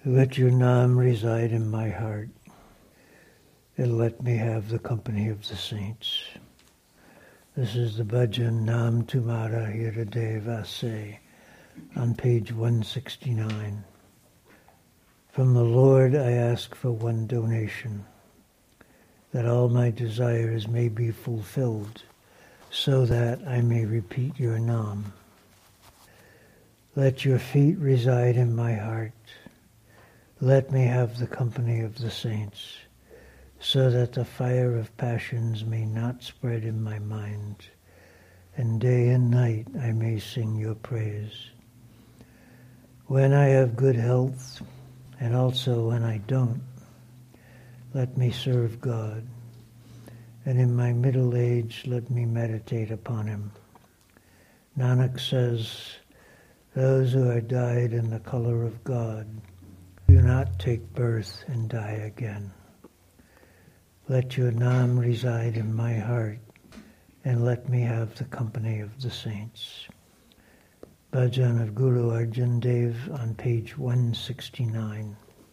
Let your Nam reside in my heart, and let me have the company of the saints. This is the bhajan Nam Tumhara Hriday Vase on page 169. From the Lord I ask for one donation, that all my desires may be fulfilled, so that I may repeat your Nam. Let your feet reside in my heart. Let me have the company of the saints, so that the fire of passions may not spread in my mind, and day and night I may sing your praise. When I have good health, and also when I don't, let me serve God, and in my middle age let me meditate upon him. Nanak says, those who are dyed in the color of God do not take birth and die again. Let your Nam reside in my heart, and let me have the company of the saints. Bhajan of Guru Arjan Dev on page 169.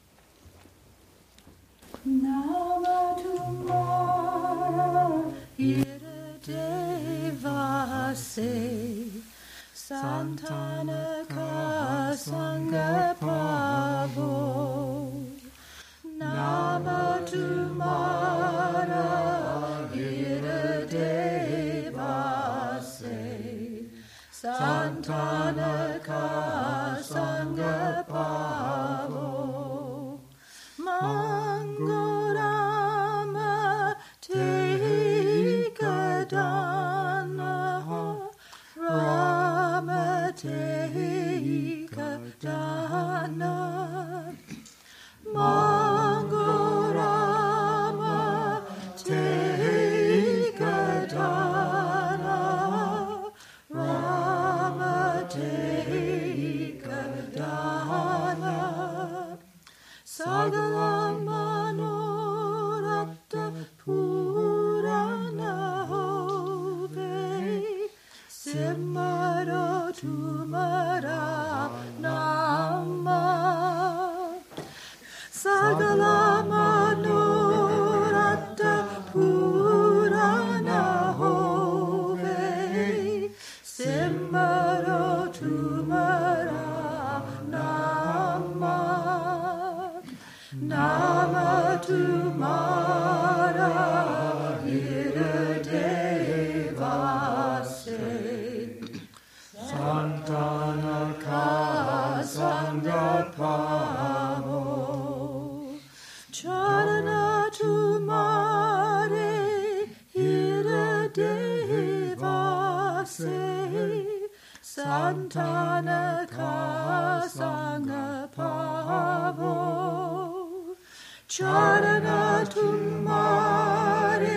Nama Tumhara Hriday Vase Santanaka Sangha Prabhu. Nama Tumhara Hriday Vase Santanaka Sangha Prabhu. Mangurama Tehikadana Rama Tehikadana Mangurama Tehikadana Rama Tehikadana Sagala Manoratta Purana Hove Simmara Tumhara Nama Sagala Manoratta Purana Hove Simmara Tumhara Nama Nama Tumhara Hriday Vase Santanaka Sangha Prabhu. Charana Tumhare Hriday Vase Santanaka Sangha Prabhu. Charana Tumhare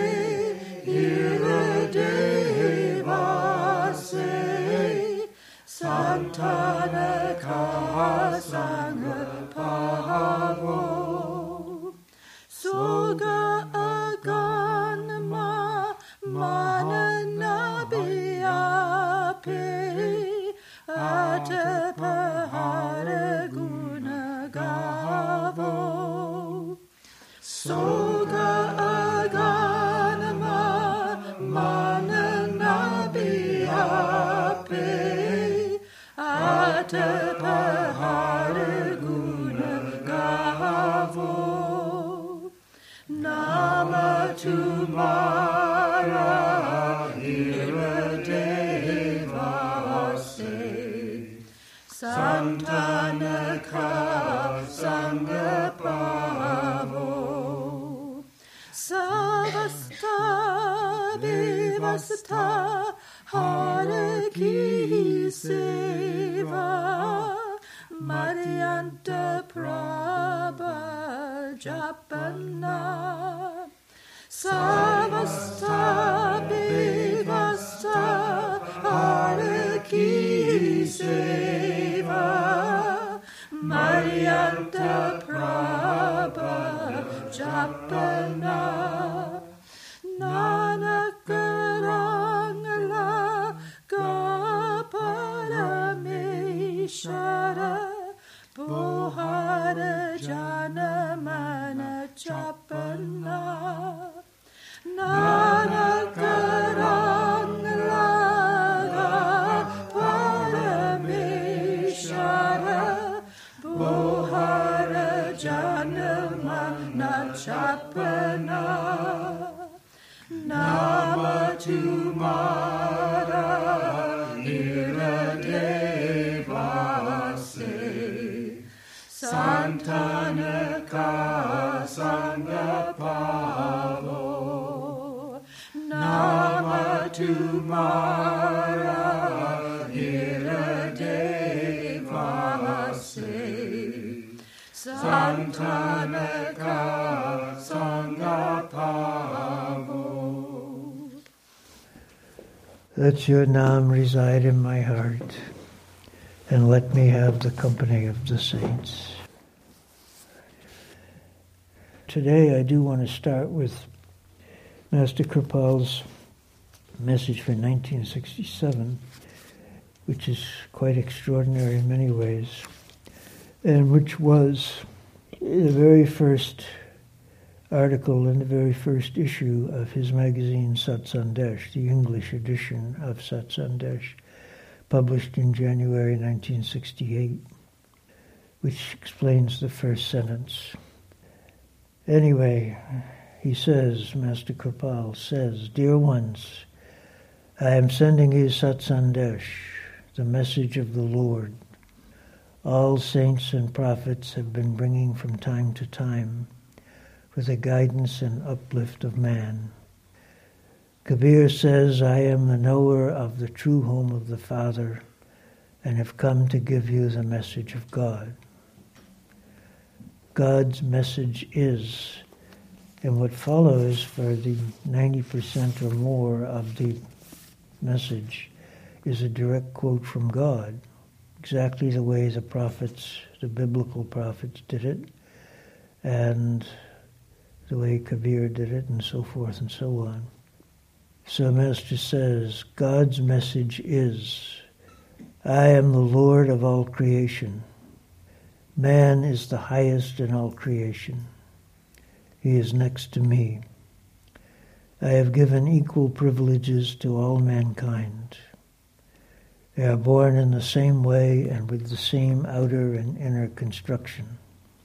Hriday Vase Santanaka Sangha Prabhu. Soga Aganma Mananabiyape Atapahara Guna Gavo. Soga Aganma Mananabiyape Atapahara Guna Gavo. Nama Tumhara Hriday Vase Santanaka Sangha Prabhu. Savasta Vivasta Hare Ki Seva Madhyanta Prabha Japana Savasta Vivasta Hare Ki Seva Madhyanta Prabha Japana Nanakarangala Gaparameshara Bohara janamana chapana nanakarang laga parameshara bohara janamana chapana nama tumara iradevase santanaka sangapavo nama tumara iradevase santanaka sangapavo. Let your Nam reside in my heart, and let me have the company of the saints. Today I do want to start with Master Kripal's message for 1967, which is quite extraordinary in many ways, and which was the very first article in the very first issue of his magazine Sat Sandesh, the English edition of Sat Sandesh, published in January 1968, which explains the first sentence. Anyway, he says, Master Kripal says, "Dear ones, I am sending you Sat Sandesh, the message of the Lord. All saints and prophets have been bringing from time to time for the guidance and uplift of man. Kabir says, I am the knower of the true home of the Father and have come to give you the message of God. God's message is," and what follows for the 90% or more of the message is a direct quote from God, exactly the way the prophets, the biblical prophets did it, and the way Kabir did it, and so forth and so on. So Master says, God's message is, I am the Lord of all creation. Man is the highest in all creation. He is next to me. I have given equal privileges to all mankind. They are born in the same way and with the same outer and inner construction.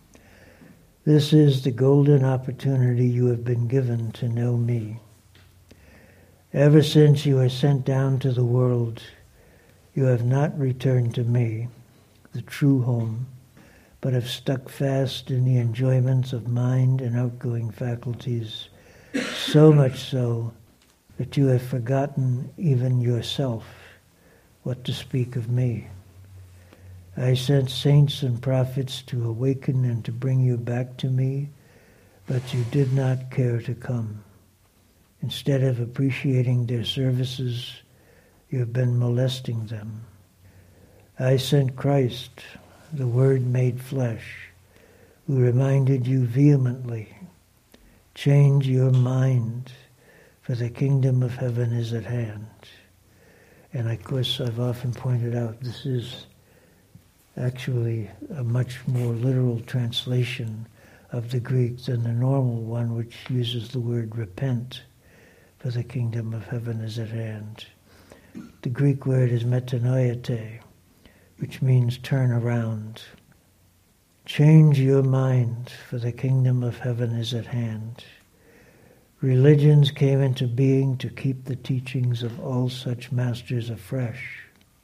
This is the golden opportunity you have been given to know me. Ever since you were sent down to the world, you have not returned to me, the true home, but have stuck fast in the enjoyments of mind and outgoing faculties, so much so that you have forgotten even yourself, what to speak of me. I sent saints and prophets to awaken and to bring you back to me, but you did not care to come. Instead of appreciating their services, you have been molesting them. I sent Christ, the Word made flesh, who reminded you vehemently, change your mind, for the kingdom of heaven is at hand. And of course, I've often pointed out, this is actually a much more literal translation of the Greek than the normal one, which uses the word repent, for the kingdom of heaven is at hand. The Greek word is metanoiete, which means turn around. Change your mind, for the kingdom of heaven is at hand. Religions came into being to keep the teachings of all such masters afresh.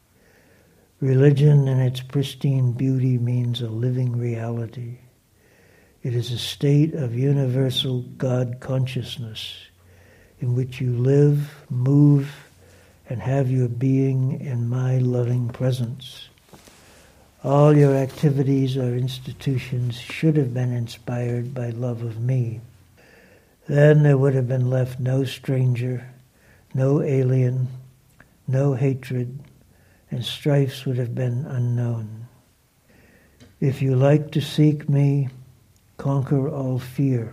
Religion in its pristine beauty means a living reality. It is a state of universal God consciousness in which you live, move, and have your being in my loving presence. All your activities or institutions should have been inspired by love of me. Then there would have been left no stranger, no alien, no hatred, and strifes would have been unknown. If you like to seek me, conquer all fear.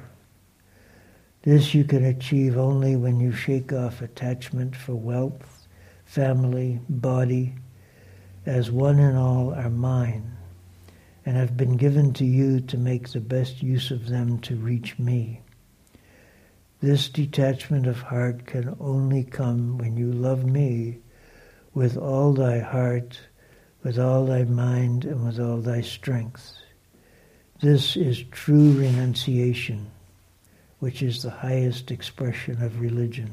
This you can achieve only when you shake off attachment for wealth, family, body, as one and all are mine, and have been given to you to make the best use of them to reach me. This detachment of heart can only come when you love me with all thy heart, with all thy mind, and with all thy strength. This is true renunciation, which is the highest expression of religion.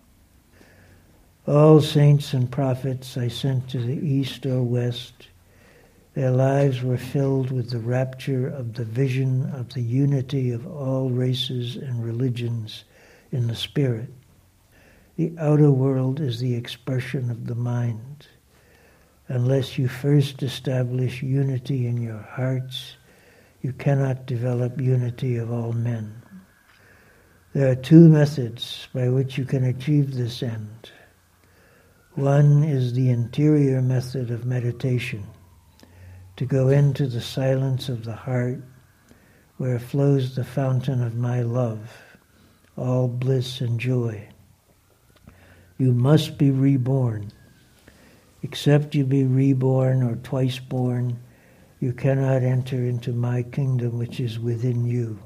All saints and prophets I sent to the east or west, their lives were filled with the rapture of the vision of the unity of all races and religions in the spirit. The outer world is the expression of the mind. Unless you first establish unity in your hearts, you cannot develop unity of all men. There are two methods by which you can achieve this end. One is the interior method of meditation, to go into the silence of the heart, where flows the fountain of my love, all bliss and joy. You must be reborn. Except you be reborn or twice born, you cannot enter into my kingdom which is within you.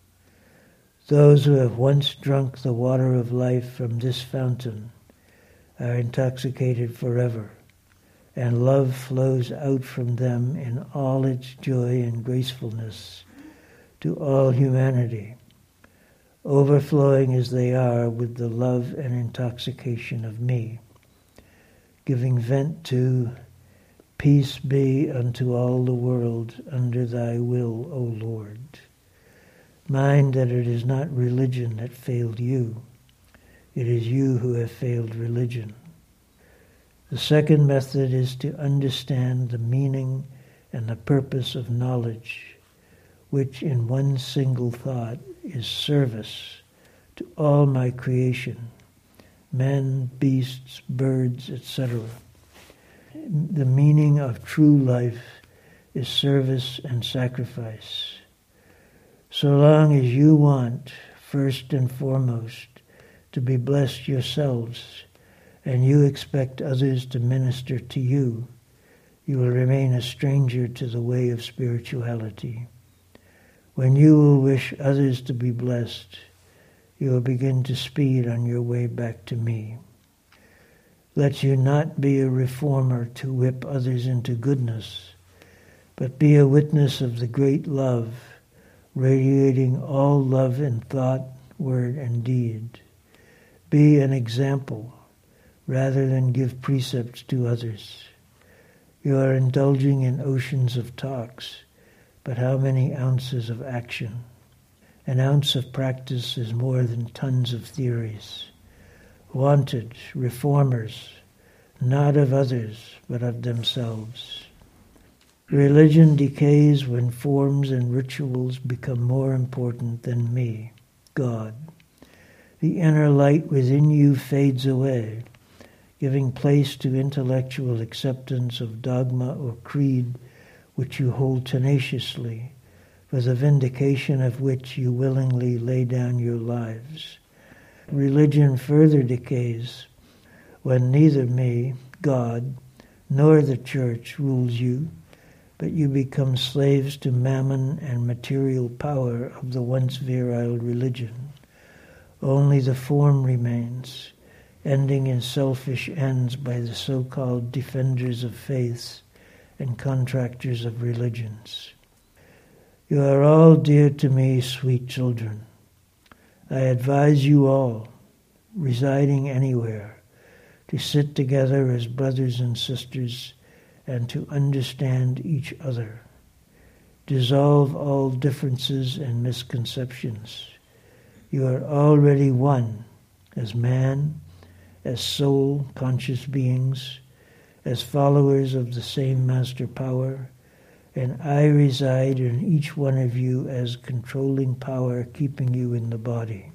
Those who have once drunk the water of life from this fountain are intoxicated forever, and love flows out from them in all its joy and gracefulness to all humanity, overflowing as they are with the love and intoxication of me, giving vent to peace be unto all the world under thy will, O Lord. Mind that it is not religion that failed you. It is you who have failed religion. The second method is to understand the meaning and the purpose of knowledge, which in one single thought is service to all my creation, men, beasts, birds, etc. The meaning of true life is service and sacrifice. So long as you want, first and foremost, to be blessed yourselves, and you expect others to minister to you, you will remain a stranger to the way of spirituality. When you will wish others to be blessed, you will begin to speed on your way back to me. Let you not be a reformer to whip others into goodness, but be a witness of the great love, radiating all love in thought, word, and deed. Be an example, rather than give precepts to others. You are indulging in oceans of talks, but how many ounces of action? An ounce of practice is more than tons of theories. Wanted reformers, not of others, but of themselves. Religion decays when forms and rituals become more important than me, God. The inner light within you fades away, giving place to intellectual acceptance of dogma or creed which you hold tenaciously, for the vindication of which you willingly lay down your lives. Religion further decays when neither me, God, nor the church rules you, but you become slaves to mammon and material power of the once virile religion. Only the form remains, ending in selfish ends by the so-called defenders of faiths and contractors of religions. You are all dear to me, sweet children. I advise you all, residing anywhere, to sit together as brothers and sisters and to understand each other. Dissolve all differences and misconceptions. You are already one, as man, as soul, conscious beings, as followers of the same master power, and I reside in each one of you as controlling power keeping you in the body.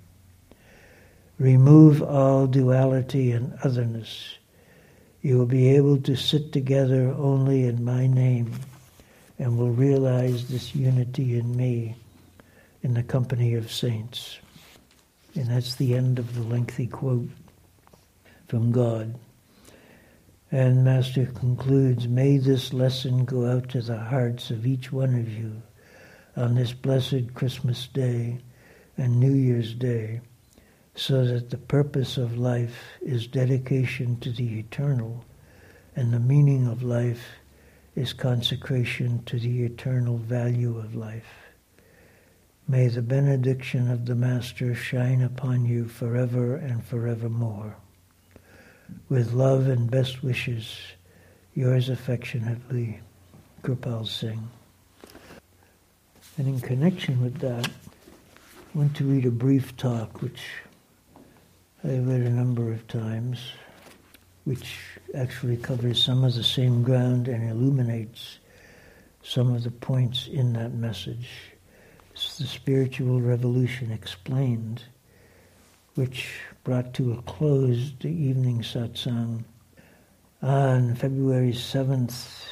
Remove all duality and otherness. You will be able to sit together only in my name and will realize this unity in me in the company of saints. And that's the end of the lengthy quote from God. And Master concludes, may this lesson go out to the hearts of each one of you on this blessed Christmas Day and New Year's Day, so that the purpose of life is dedication to the eternal, and the meaning of life is consecration to the eternal value of life. May the benediction of the Master shine upon you forever and forevermore. With love and best wishes, yours affectionately, Kirpal Singh. And in connection with that, I want to read a brief talk, which I've read a number of times, which actually covers some of the same ground and illuminates some of the points in that message. It's the Spiritual Revolution Explained, which brought to a close the evening satsang on February 7th,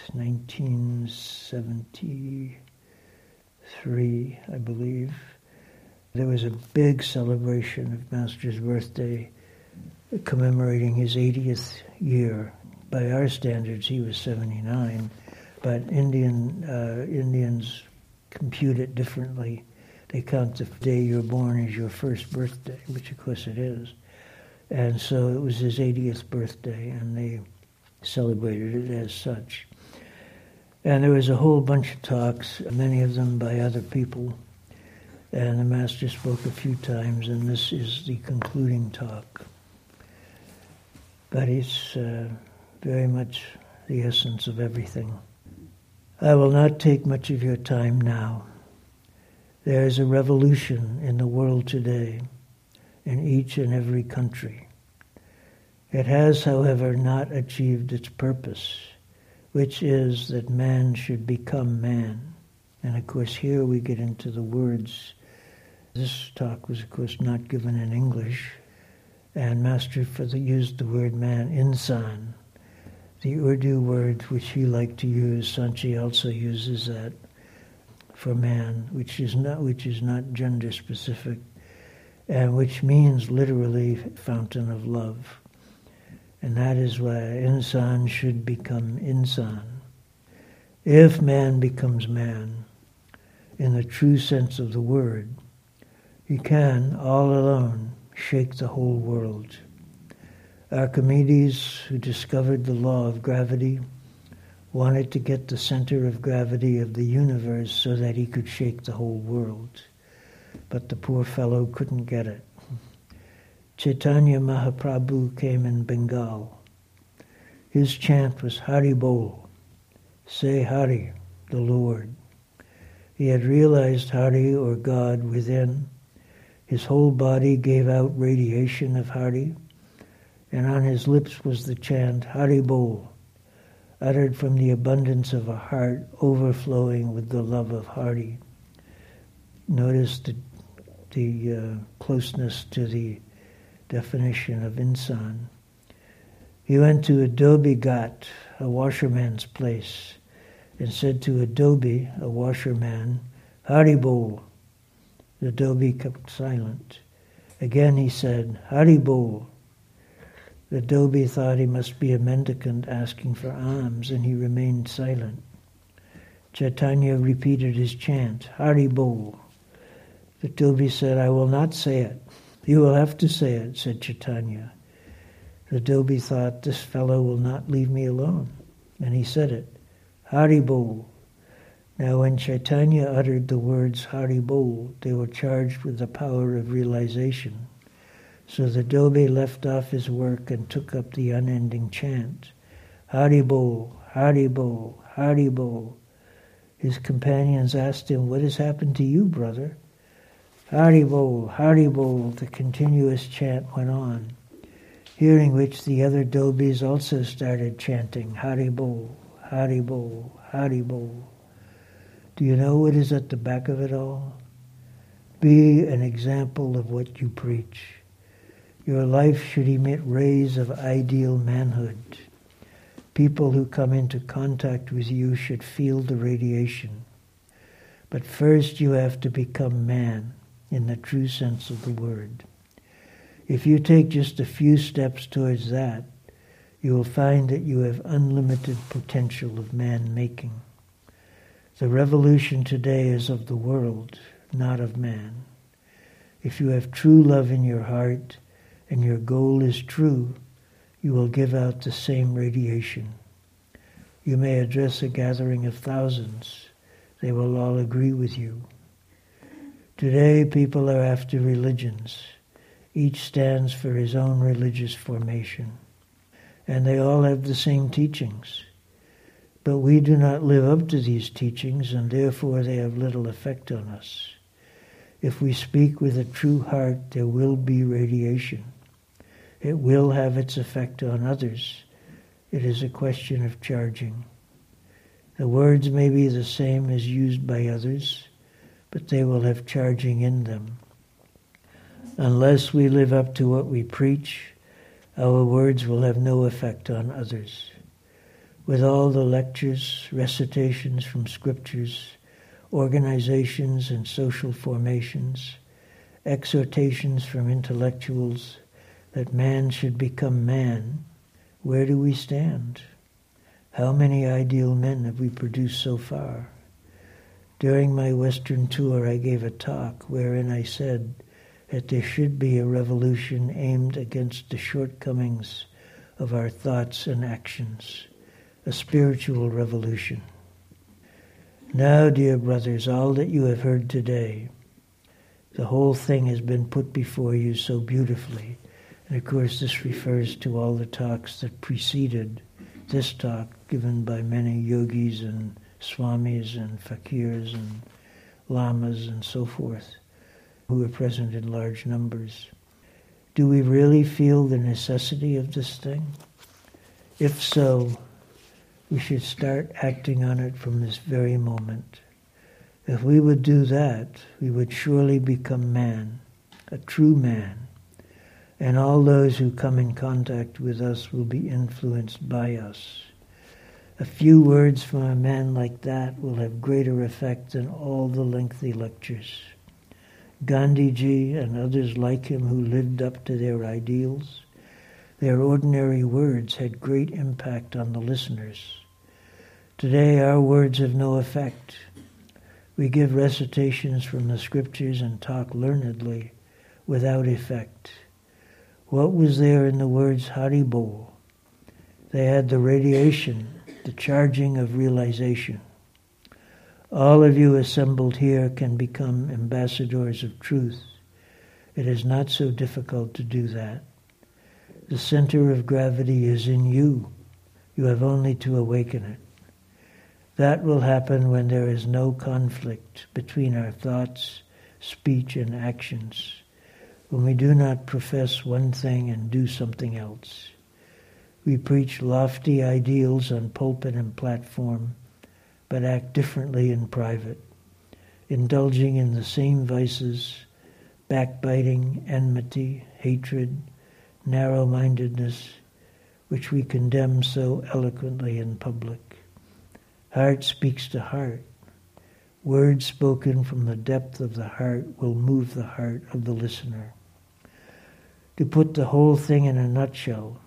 1973, I believe. There was a big celebration of Master's birthday, commemorating his 80th year. By our standards, he was 79, but Indians compute it differently. They count the day you're born as your first birthday, which of course it is. And so it was his 80th birthday, and they celebrated it as such. And there was a whole bunch of talks, many of them by other people. And the Master spoke a few times, and this is the concluding talk. But it's very much the essence of everything. I will not take much of your time now. There is a revolution in the world today, in each and every country. It has, however, not achieved its purpose, which is that man should become man. And of course here we get into the words. This talk was of course not given in English, and Master used the word man, insan. The Urdu word which he liked to use, Sanchi also uses that for man, which is not gender specific, and which means literally fountain of love. And that is why insan should become insan. If man becomes man, in the true sense of the word, he can, all alone, shake the whole world. Archimedes, who discovered the law of gravity, wanted to get the center of gravity of the universe so that he could shake the whole world. But the poor fellow couldn't get it. Chaitanya Mahaprabhu came in Bengal. His chant was Hari Bol, say Hari, the Lord. He had realized Hari, or God, within. His whole body gave out radiation of Hari, and on his lips was the chant Hari Bol, uttered from the abundance of a heart overflowing with the love of Hari. Notice the closeness to the definition of insan. He went to Adobe Ghat, a washerman's place, and said to Adobe, a washerman, Hari Bol. Adobe kept silent. Again he said, Hari Bol. Adobe thought he must be a mendicant asking for alms, and he remained silent. Chaitanya repeated his chant, Hari Bol. Adobe said, I will not say it. You will have to say it, said Chaitanya. Adobe thought, this fellow will not leave me alone. And he said it, Hari Bol. Now when Chaitanya uttered the words Hari Bol, they were charged with the power of realization. So the Adobe left off his work and took up the unending chant, Hari Bol, Hari Bol, Hari Bol. His companions asked him, what has happened to you, brother? Hari Bol, the continuous chant went on, hearing which the other Dobis also started chanting, Hari Bol, Hari Bol, Hari Bol. Do you know what is at the back of it all? Be an example of what you preach. Your life should emit rays of ideal manhood. People who come into contact with you should feel the radiation. But first you have to become man in the true sense of the word. If you take just a few steps towards that, you will find that you have unlimited potential of man-making. The revolution today is of the world, not of man. If you have true love in your heart and your goal is true, you will give out the same radiation. You may address a gathering of thousands. They will all agree with you. Today, people are after religions. Each stands for his own religious formation. And they all have the same teachings. But we do not live up to these teachings, and therefore they have little effect on us. If we speak with a true heart, there will be radiation. It will have its effect on others. It is a question of charging. The words may be the same as used by others, but they will have charging in them. Unless we live up to what we preach, our words will have no effect on others. With all the lectures, recitations from scriptures, organizations and social formations, exhortations from intellectuals that man should become man, where do we stand? How many ideal men have we produced so far? During my Western tour, I gave a talk wherein I said that there should be a revolution aimed against the shortcomings of our thoughts and actions, a spiritual revolution. Now, dear brothers, all that you have heard today, the whole thing has been put before you so beautifully. And of course, this refers to all the talks that preceded this talk, given by many yogis and swamis and fakirs and lamas and so forth, who were present in large numbers. Do we really feel the necessity of this thing? If so, we should start acting on it from this very moment. If we would do that, we would surely become man, a true man, and all those who come in contact with us will be influenced by us. A few words from a man like that will have greater effect than all the lengthy lectures. Gandhiji and others like him who lived up to their ideals, their ordinary words had great impact on the listeners. Today our words have no effect. We give recitations from the scriptures and talk learnedly without effect. What was there in the words Haribol? They had the radiation, the charging of realization. All of you assembled here can become ambassadors of truth. It is not so difficult to do that. The center of gravity is in you. You have only to awaken it. That will happen when there is no conflict between our thoughts, speech, and actions, when we do not profess one thing and do something else. We preach lofty ideals on pulpit and platform, but act differently in private, indulging in the same vices, backbiting, enmity, hatred, narrow-mindedness, which we condemn so eloquently in public. Heart speaks to heart. Words spoken from the depth of the heart will move the heart of the listener. To put the whole thing in a nutshell,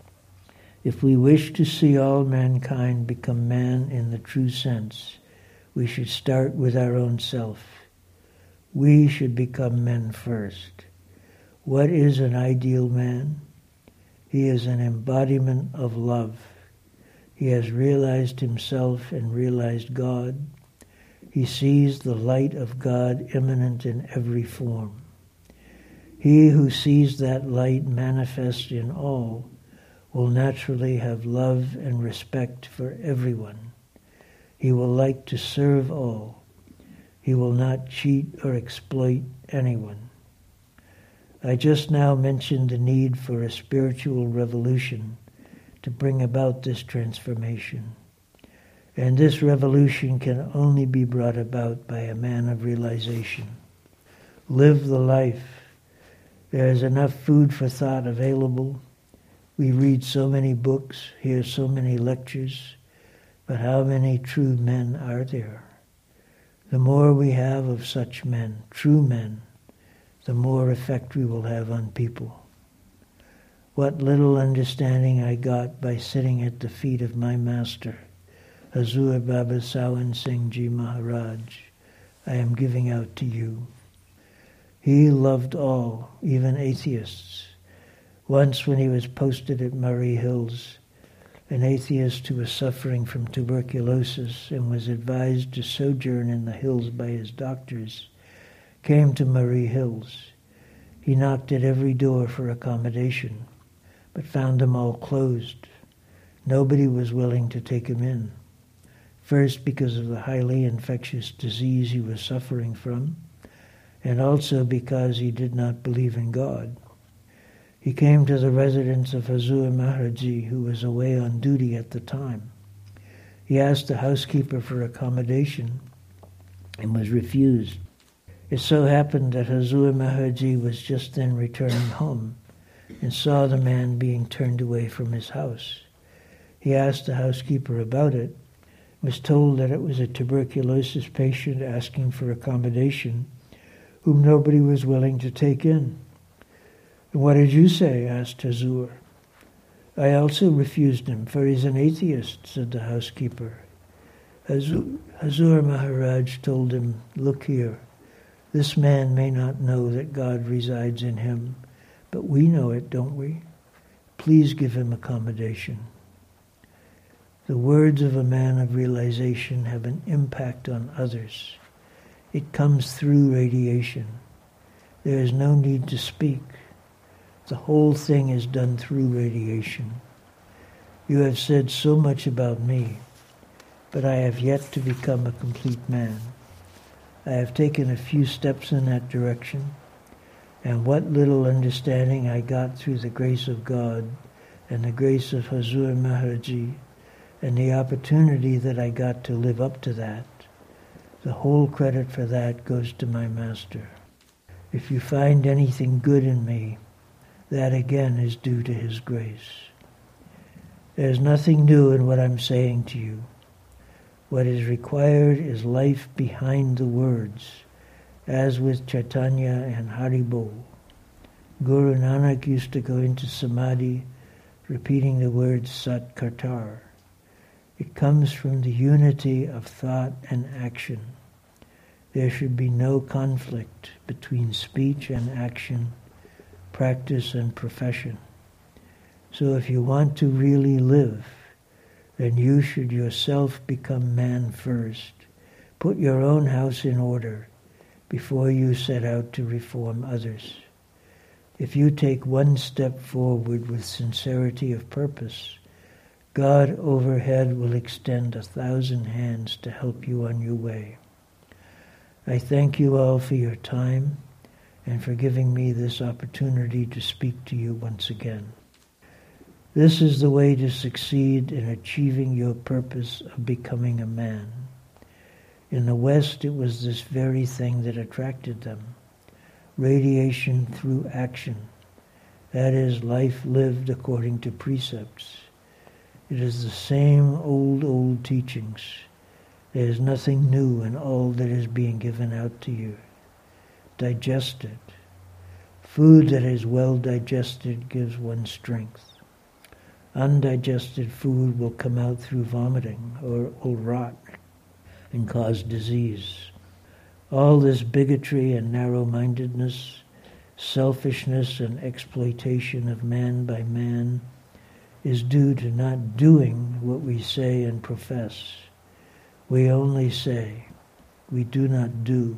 if we wish to see all mankind become man in the true sense, we should start with our own self. We should become men first. What is an ideal man? He is an embodiment of love. He has realized himself and realized God. He sees the light of God immanent in every form. He who sees that light manifest in all will naturally have love and respect for everyone. He will like to serve all. He will not cheat or exploit anyone. I just now mentioned the need for a spiritual revolution to bring about this transformation. And this revolution can only be brought about by a man of realization. Live the life. There is enough food for thought available. We read so many books, hear so many lectures, but how many true men are there? The more we have of such men, true men, the more effect we will have on people. What little understanding I got by sitting at the feet of my master, Hazur Baba Sawan Singh Ji Maharaj, I am giving out to you. He loved all, even atheists. Once when he was posted at Murray Hills, an atheist who was suffering from tuberculosis and was advised to sojourn in the hills by his doctors, came to Murray Hills. He knocked at every door for accommodation, but found them all closed. Nobody was willing to take him in. First, because of the highly infectious disease he was suffering from, and also because he did not believe in God. He came to the residence of Hazur Maharajji, who was away on duty at the time. He asked the housekeeper for accommodation and was refused. It so happened that Hazur Maharajji was just then returning home and saw the man being turned away from his house. He asked the housekeeper about it, was told that it was a tuberculosis patient asking for accommodation whom nobody was willing to take in. "What did you say?" asked Hazur. "I also refused him, for he's an atheist," said the housekeeper. Hazur Maharaj told him, "Look here, this man may not know that God resides in him, but we know it, don't we? Please give him accommodation." The words of a man of realization have an impact on others. It comes through radiation. There is no need to speak. The whole thing is done through radiation. You have said so much about me, but I have yet to become a complete man. I have taken a few steps in that direction, and what little understanding I got through the grace of God and the grace of Hazur Maharajji and the opportunity that I got to live up to that, the whole credit for that goes to my master. If you find anything good in me, that again is due to his grace. There is nothing new in what I'm saying to you. What is required is life behind the words, as with Chaitanya and Haribol. Guru Nanak used to go into samadhi repeating the words Sat Kartar. It comes from the unity of thought and action. There should be no conflict between speech and action, practice and profession. So if you want to really live, then you should yourself become man first. Put your own house in order before you set out to reform others. If you take one step forward with sincerity of purpose, God overhead will extend 1,000 hands to help you on your way. I thank you all for your time and for giving me this opportunity to speak to you once again. This is the way to succeed in achieving your purpose of becoming a man. In the West, it was this very thing that attracted them. Radiation through action. That is, life lived according to precepts. It is the same old teachings. There is nothing new in all that is being given out to you. Digest it. Food that is well digested gives one strength. Undigested food will come out through vomiting or will rot and cause disease. All this bigotry and narrow-mindedness, selfishness and exploitation of man by man is due to not doing what we say and profess. We only say, we do not do.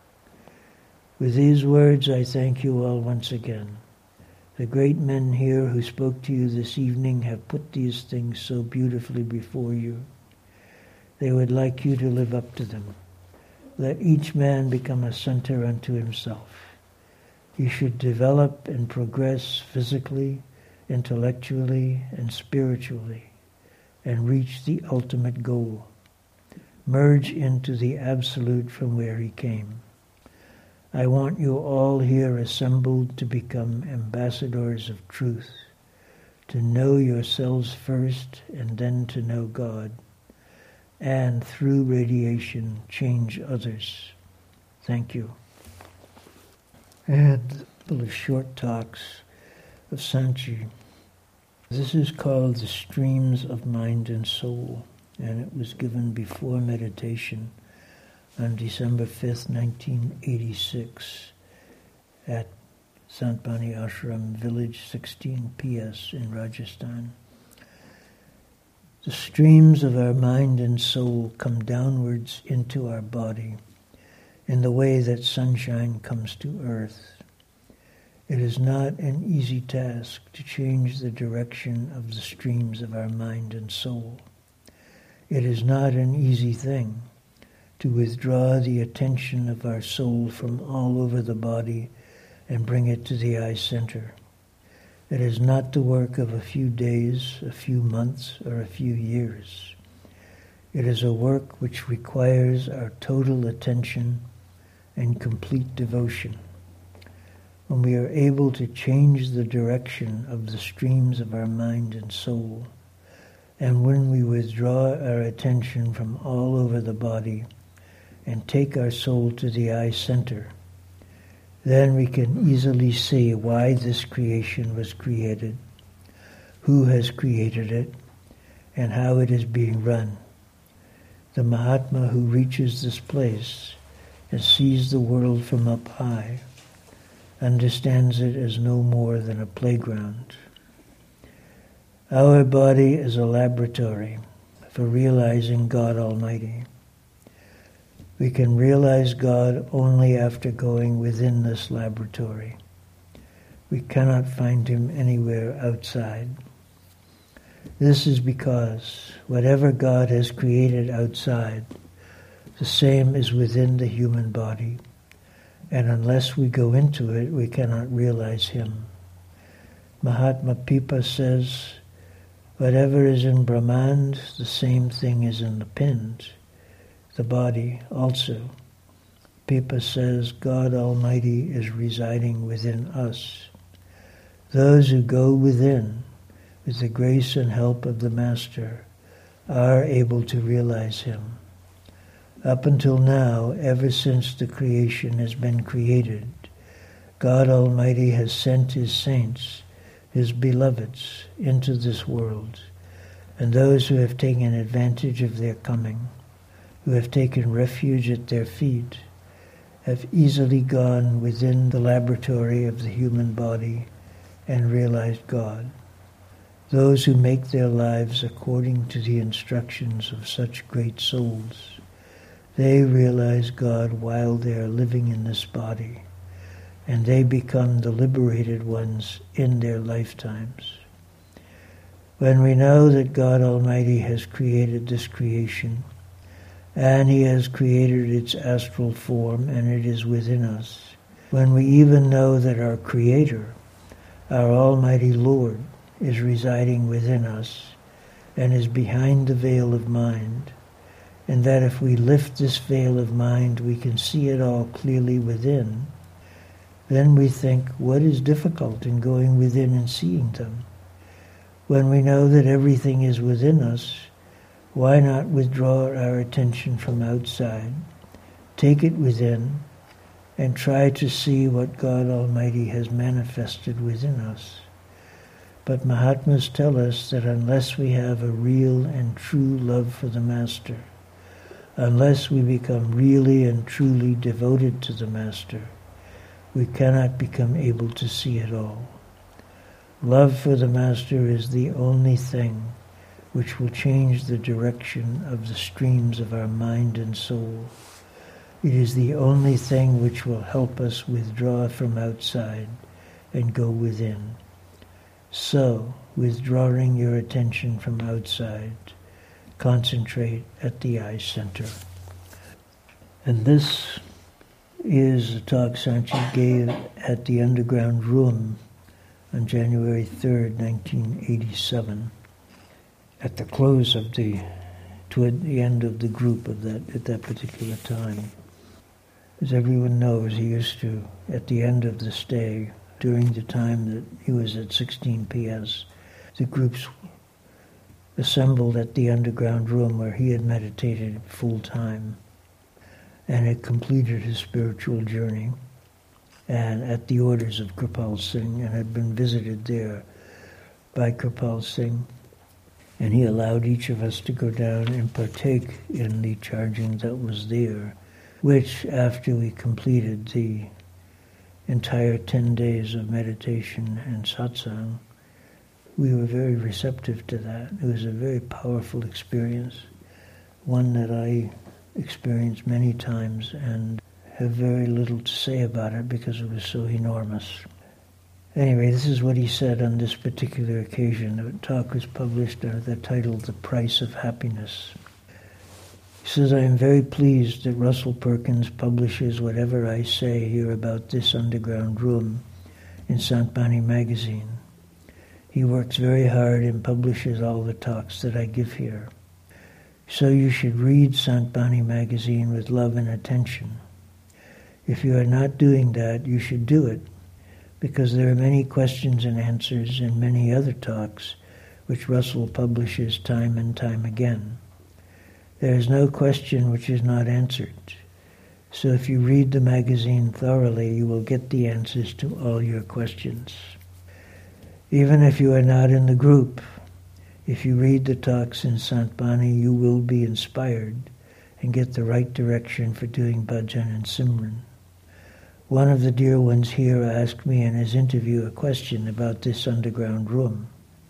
With these words, I thank you all once again. The great men here who spoke to you this evening have put these things so beautifully before you. They would like you to live up to them. Let each man become a center unto himself. He should develop and progress physically, intellectually, and spiritually, and reach the ultimate goal. Merge into the absolute from where he came. I want you all here assembled to become ambassadors of truth, to know yourselves first and then to know God, and through radiation change others. Thank you. And a couple of short talks of Sanchi. This is called the Streams of Mind and Soul, and it was given before meditation on December 5th, 1986 at Sant Bani Ashram Village 16 PS in Rajasthan. The streams of our mind and soul come downwards into our body in the way that sunshine comes to earth. It is not an easy task to change the direction of the streams of our mind and soul. It is not an easy thing to withdraw the attention of our soul from all over the body and bring it to the eye center. It is not the work of a few days, a few months, or a few years. It is a work which requires our total attention and complete devotion. When we are able to change the direction of the streams of our mind and soul, and when we withdraw our attention from all over the body and take our soul to the eye center, then we can easily see why this creation was created, who has created it, and how it is being run. The Mahatma who reaches this place and sees the world from up high understands it as no more than a playground. Our body is a laboratory for realizing God Almighty. We can realize God only after going within this laboratory. We cannot find Him anywhere outside. This is because whatever God has created outside, the same is within the human body. And unless we go into it, we cannot realize Him. Mahatma Pipa says, whatever is in Brahmand, the same thing is in the pind, the body also. Pipa says, God Almighty is residing within us. Those who go within, with the grace and help of the Master, are able to realize Him. Up until now, ever since the creation has been created, God Almighty has sent His saints, His beloveds, into this world, and those who have taken advantage of their coming, who have taken refuge at their feet, have easily gone within the laboratory of the human body and realized God. Those who make their lives according to the instructions of such great souls, they realize God while they are living in this body, and they become the liberated ones in their lifetimes. When we know that God Almighty has created this creation, and He has created its astral form, and it is within us, when we even know that our Creator, our Almighty Lord, is residing within us, and is behind the veil of mind, and that if we lift this veil of mind, we can see it all clearly within, then we think, what is difficult in going within and seeing them? When we know that everything is within us, why not withdraw our attention from outside, take it within, and try to see what God Almighty has manifested within us? But Mahatmas tell us that unless we have a real and true love for the Master, unless we become really and truly devoted to the Master, we cannot become able to see it all. Love for the Master is the only thing which will change the direction of the streams of our mind and soul. It is the only thing which will help us withdraw from outside and go within. So, withdrawing your attention from outside, concentrate at the eye center. And this is a talk Sanchi gave at the Underground Room on January 3rd, 1987, at the close of toward the end of the group of that at that particular time. As everyone knows, he used to, at the end of the stay, during the time that he was at 16 PS, the groups assembled at the Underground Room where he had meditated full time and had completed his spiritual journey, and at the orders of Kripal Singh, and had been visited there by Kirpal Singh, and he allowed each of us to go down and partake in the charging that was there, which, after we completed the entire 10 days of meditation and satsang, we were very receptive to that. It was a very powerful experience, one that I experienced many times and have very little to say about it because it was so enormous. Anyway, this is what he said on this particular occasion. The talk was published under the title, The Price of Happiness. He says, I am very pleased that Russell Perkins publishes whatever I say here about this underground room in Sant Bani magazine. He works very hard and publishes all the talks that I give here. So you should read Sant Bani magazine with love and attention. If you are not doing that, you should do it, because there are many questions and answers and many other talks which Russell publishes time and time again. There is no question which is not answered. So if you read the magazine thoroughly, you will get the answers to all your questions. Even if you are not in the group, if you read the talks in Sant Bani, you will be inspired and get the right direction for doing bhajan and simran. One of the dear ones here asked me in his interview a question about this underground room.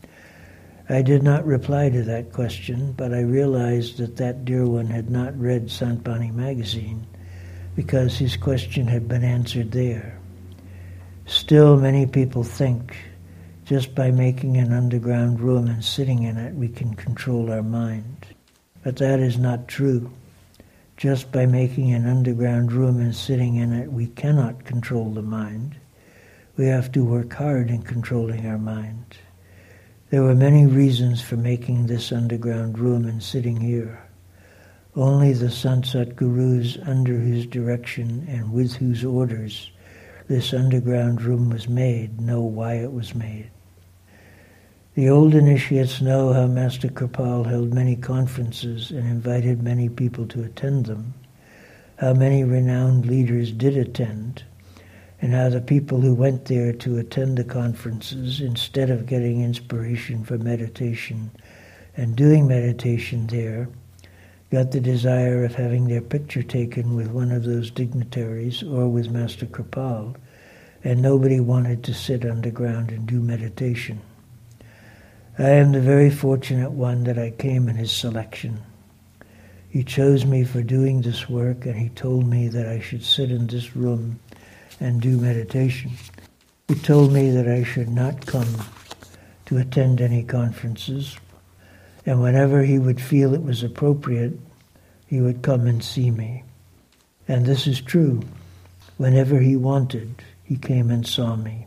I did not reply to that question, but I realized that that dear one had not read Sant Bani magazine because his question had been answered there. Still, many people think just by making an underground room and sitting in it, we can control our mind. But that is not true. Just by making an underground room and sitting in it, we cannot control the mind. We have to work hard in controlling our mind. There were many reasons for making this underground room and sitting here. Only the Sant Satgurus, under whose direction and with whose orders this underground room was made, know why it was made. The old initiates know how Master Kirpal held many conferences and invited many people to attend them, how many renowned leaders did attend, and how the people who went there to attend the conferences, instead of getting inspiration for meditation and doing meditation there, got the desire of having their picture taken with one of those dignitaries or with Master Kirpal, and nobody wanted to sit underground and do meditation. I am the very fortunate one that I came in his selection. He chose me for doing this work, and he told me that I should sit in this room and do meditation. He told me that I should not come to attend any conferences, and whenever he would feel it was appropriate, he would come and see me. And this is true. Whenever he wanted, he came and saw me.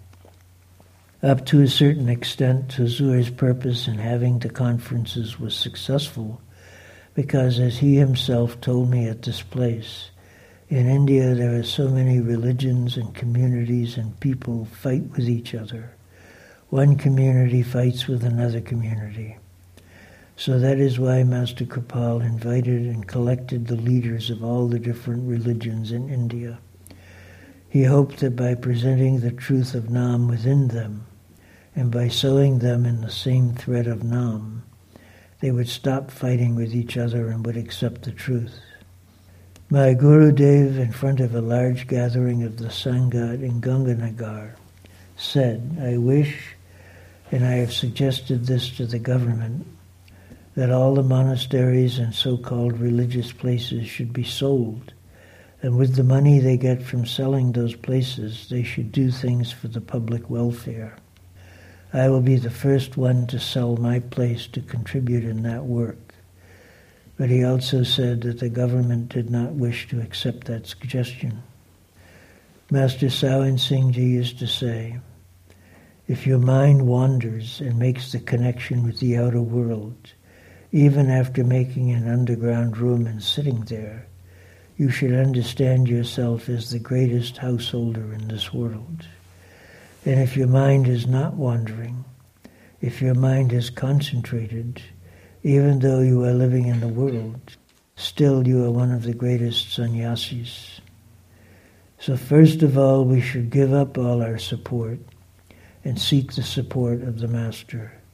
Up to a certain extent, Huzoor's purpose in having the conferences was successful, because as he himself told me at this place, in India there are so many religions and communities, and people fight with each other. One community fights with another community. So that is why Master Kirpal invited and collected the leaders of all the different religions in India. He hoped that by presenting the truth of Nam within them, and by sewing them in the same thread of Nam, they would stop fighting with each other and would accept the truth. My Gurudev, in front of a large gathering of the Sangat in Ganganagar, said, I wish, and I have suggested this to the government, that all the monasteries and so-called religious places should be sold, and with the money they get from selling those places, they should do things for the public welfare. I will be the first one to sell my place to contribute in that work. But he also said that the government did not wish to accept that suggestion. Master Sawan Singh Ji used to say, if your mind wanders and makes the connection with the outer world, even after making an underground room and sitting there, you should understand yourself as the greatest householder in this world. And if your mind is not wandering, if your mind is concentrated, even though you are living in the world, still you are one of the greatest sannyasis. So first of all, we should give up all our support and seek the support of the Master.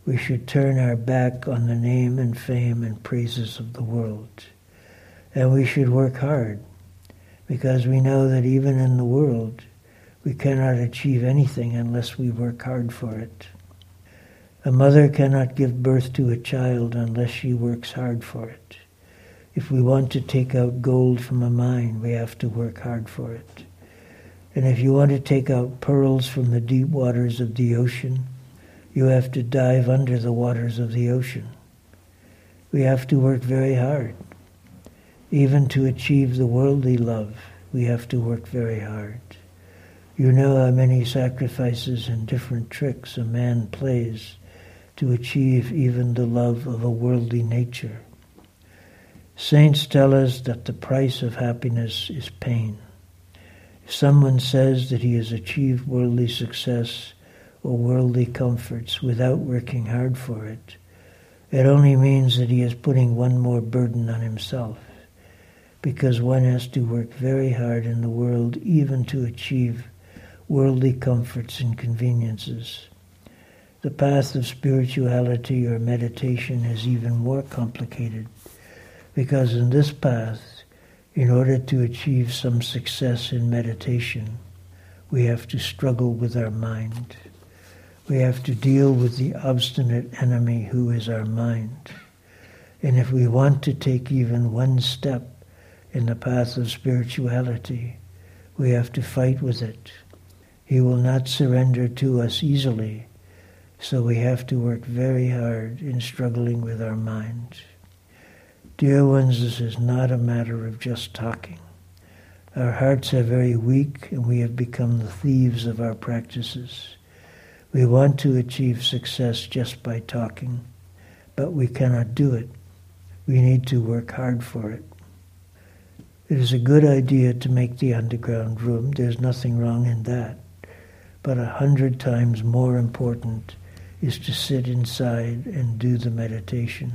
We should turn our back on the name and fame and praises of the world. And we should work hard, because we know that even in the world, we cannot achieve anything unless we work hard for it. A mother cannot give birth to a child unless she works hard for it. If we want to take out gold from a mine, we have to work hard for it. And if you want to take out pearls from the deep waters of the ocean, you have to dive under the waters of the ocean. We have to work very hard. Even to achieve the worldly love, we have to work very hard. You know how many sacrifices and different tricks a man plays to achieve even the love of a worldly nature. Saints tell us that the price of happiness is pain. If someone says that he has achieved worldly success or worldly comforts without working hard for it, it only means that he is putting one more burden on himself, because one has to work very hard in the world even to achieve worldly comforts and conveniences. The path of spirituality or meditation is even more complicated, because in this path, in order to achieve some success in meditation, we have to struggle with our mind. We have to deal with the obstinate enemy who is our mind. And if we want to take even one step in the path of spirituality, we have to fight with it. He will not surrender to us easily, so we have to work very hard in struggling with our mind. Dear ones, this is not a matter of just talking. Our hearts are very weak, and we have become the thieves of our practices. We want to achieve success just by talking, but we cannot do it. We need to work hard for it. It is a good idea to make the underground room. There's nothing wrong in that. But 100 times more important is to sit inside and do the meditation.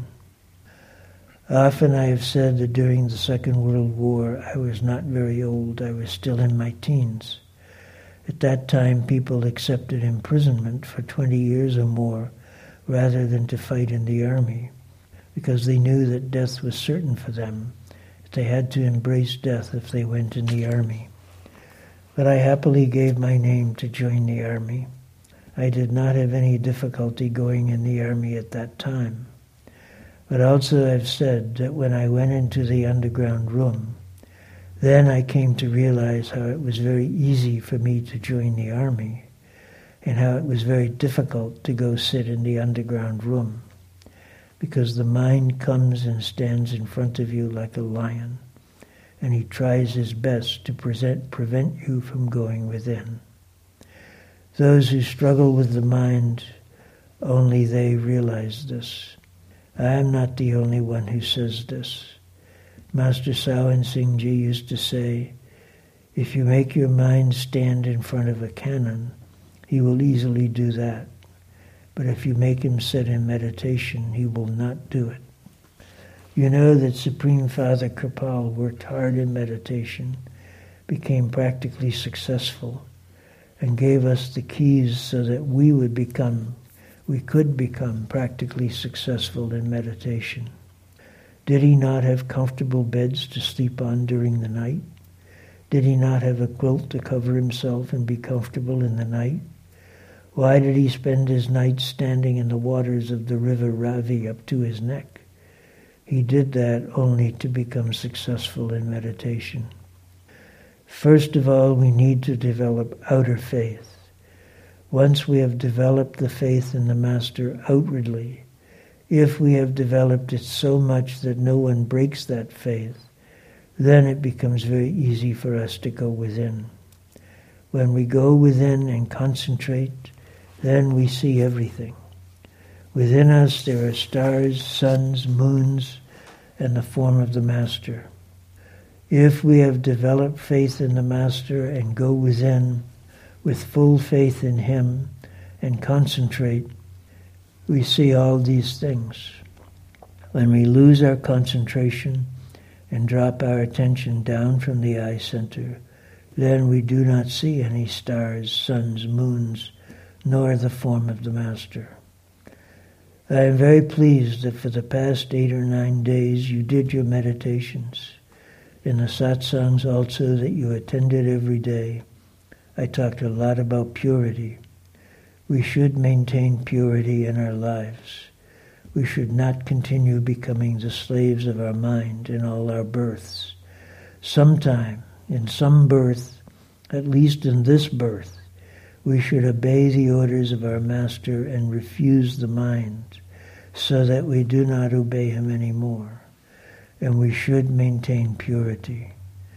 Often I have said that during the Second World War, I was not very old. I was still in my teens. At that time, people accepted imprisonment for 20 years or more rather than to fight in the army, because they knew that death was certain for them. They had to embrace death if they went in the army. But I happily gave my name to join the army. I did not have any difficulty going in the army at that time. But also I've said that when I went into the underground room, then I came to realize how it was very easy for me to join the army, and how it was very difficult to go sit in the underground room, because the mind comes and stands in front of you like a lion, and he tries his best to prevent you from going within. Those who struggle with the mind, only they realize this. I am not the only one who says this. Master Sawan Singh Ji used to say, if you make your mind stand in front of a cannon, he will easily do that. But if you make him sit in meditation, he will not do it. You know that Supreme Father Kripal worked hard in meditation, became practically successful, and gave us the keys so that we could become practically successful in meditation. Did he not have comfortable beds to sleep on during the night? Did he not have a quilt to cover himself and be comfortable in the night? Why did he spend his nights standing in the waters of the river Ravi up to his neck? He did that only to become successful in meditation. First of all, we need to develop outer faith. Once we have developed the faith in the Master outwardly, if we have developed it so much that no one breaks that faith, then it becomes very easy for us to go within. When we go within and concentrate, then we see everything. Within us there are stars, suns, moons, and the form of the Master. If we have developed faith in the Master and go within with full faith in him and concentrate, we see all these things. When we lose our concentration and drop our attention down from the eye center, then we do not see any stars, suns, moons, nor the form of the Master. I am very pleased that for the past 8 or 9 days you did your meditations. In the satsangs also that you attended every day, I talked a lot about purity. We should maintain purity in our lives. We should not continue becoming the slaves of our mind in all our births. Sometime, in some birth, at least in this birth, we should obey the orders of our Master and refuse the mind, so that we do not obey him anymore. And we should maintain purity.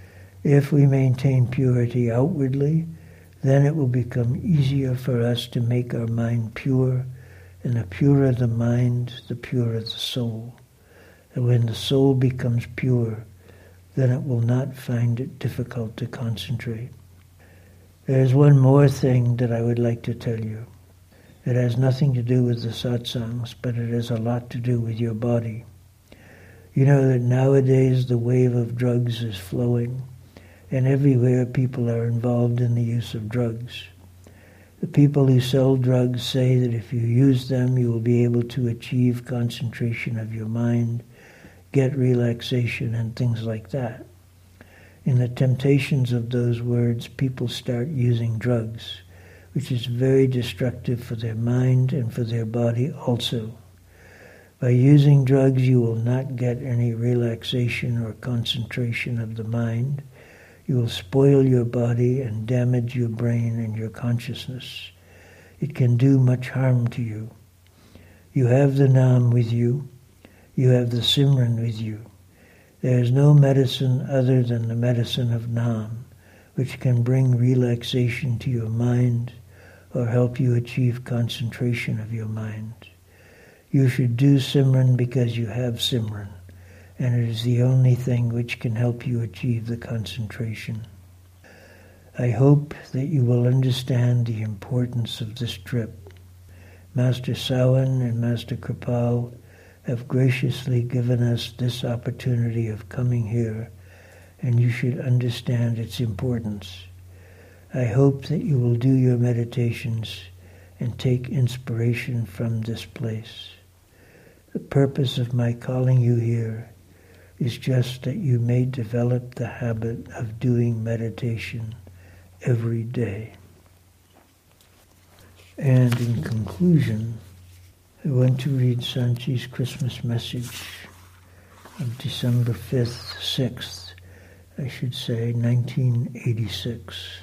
If we maintain purity outwardly, then it will become easier for us to make our mind pure, and the purer the mind, the purer the soul. And when the soul becomes pure, then it will not find it difficult to concentrate. There's one more thing that I would like to tell you. It has nothing to do with the satsangs, but it has a lot to do with your body. You know that nowadays the wave of drugs is flowing, and everywhere people are involved in the use of drugs. The people who sell drugs say that if you use them, you will be able to achieve concentration of your mind, get relaxation, and things like that. In the temptations of those words, people start using drugs, which is very destructive for their mind and for their body also. By using drugs, you will not get any relaxation or concentration of the mind. You will spoil your body and damage your brain and your consciousness. It can do much harm to you. You have the Nam with you. You have the Simran with you. There is no medicine other than the medicine of Nam, which can bring relaxation to your mind or help you achieve concentration of your mind. You should do Simran because you have Simran, and it is the only thing which can help you achieve the concentration. I hope that you will understand the importance of this trip. Master Sawan and Master Kripal have graciously given us this opportunity of coming here, and you should understand its importance. I hope that you will do your meditations and take inspiration from this place. The purpose of my calling you here is just that you may develop the habit of doing meditation every day. And in conclusion, I want to read Sanchi's Christmas message of December 5th, 6th, I should say, 1986.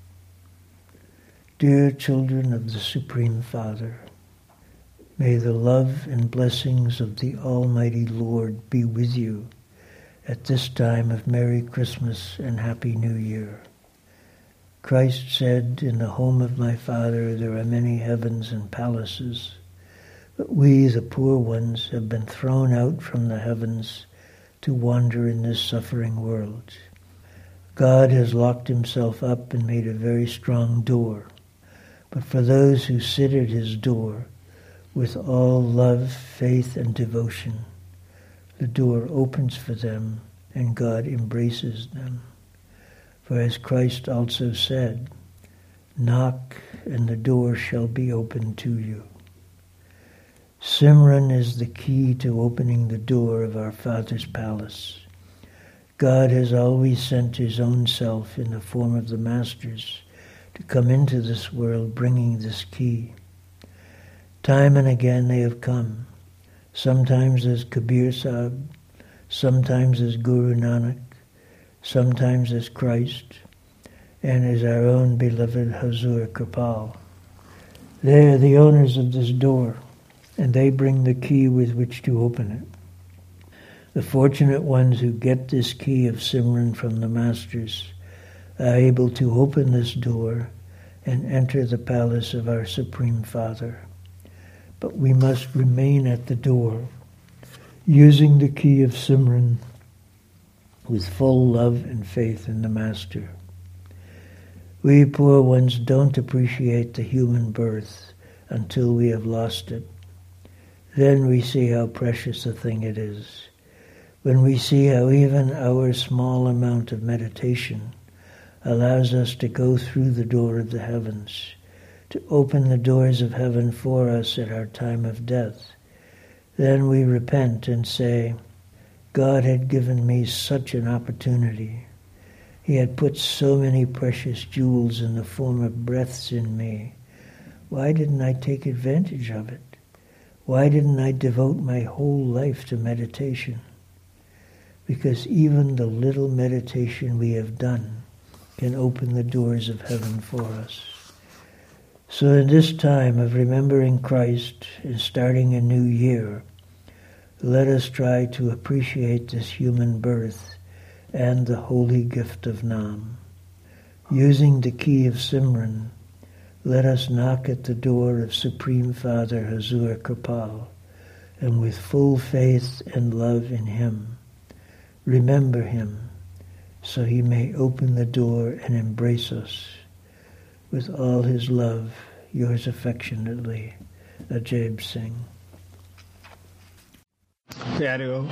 Dear children of the Supreme Father, may the love and blessings of the Almighty Lord be with you at this time of Merry Christmas and Happy New Year. Christ said, "In the home of my Father there are many heavens and palaces, but we, the poor ones, have been thrown out from the heavens to wander in this suffering world. God has locked himself up and made a very strong door, but for those who sit at his door, with all love, faith, and devotion, the door opens for them, and God embraces them. For as Christ also said, 'Knock, and the door shall be opened to you.' Simran is the key to opening the door of our Father's palace. God has always sent his own self in the form of the Masters to come into this world bringing this key. Time and again they have come, sometimes as Kabir Sahib, sometimes as Guru Nanak, sometimes as Christ, and as our own beloved Hazur Kripal. They are the owners of this door, and they bring the key with which to open it. The fortunate ones who get this key of Simran from the Masters are able to open this door and enter the palace of our Supreme Father. But we must remain at the door, using the key of Simran with full love and faith in the Master. We poor ones don't appreciate the human birth until we have lost it. Then we see how precious a thing it is. When we see how even our small amount of meditation allows us to go through the door of the heavens, to open the doors of heaven for us at our time of death, Then we repent and say, God had given me such an opportunity. He had put so many precious jewels in the form of breaths in me. Why didn't I take advantage of it? Why didn't I devote my whole life to meditation? Because even the little meditation we have done can open the doors of heaven for us. So in this time of remembering Christ and starting a new year, let us try to appreciate this human birth and the holy gift of Nam. Using the key of Simran, let us knock at the door of Supreme Father Hazur Kripal, and with full faith and love in him, remember him, so he may open the door and embrace us. With all his love, yours affectionately, Ajayb Singh. ਪਿਆਰਿਓ,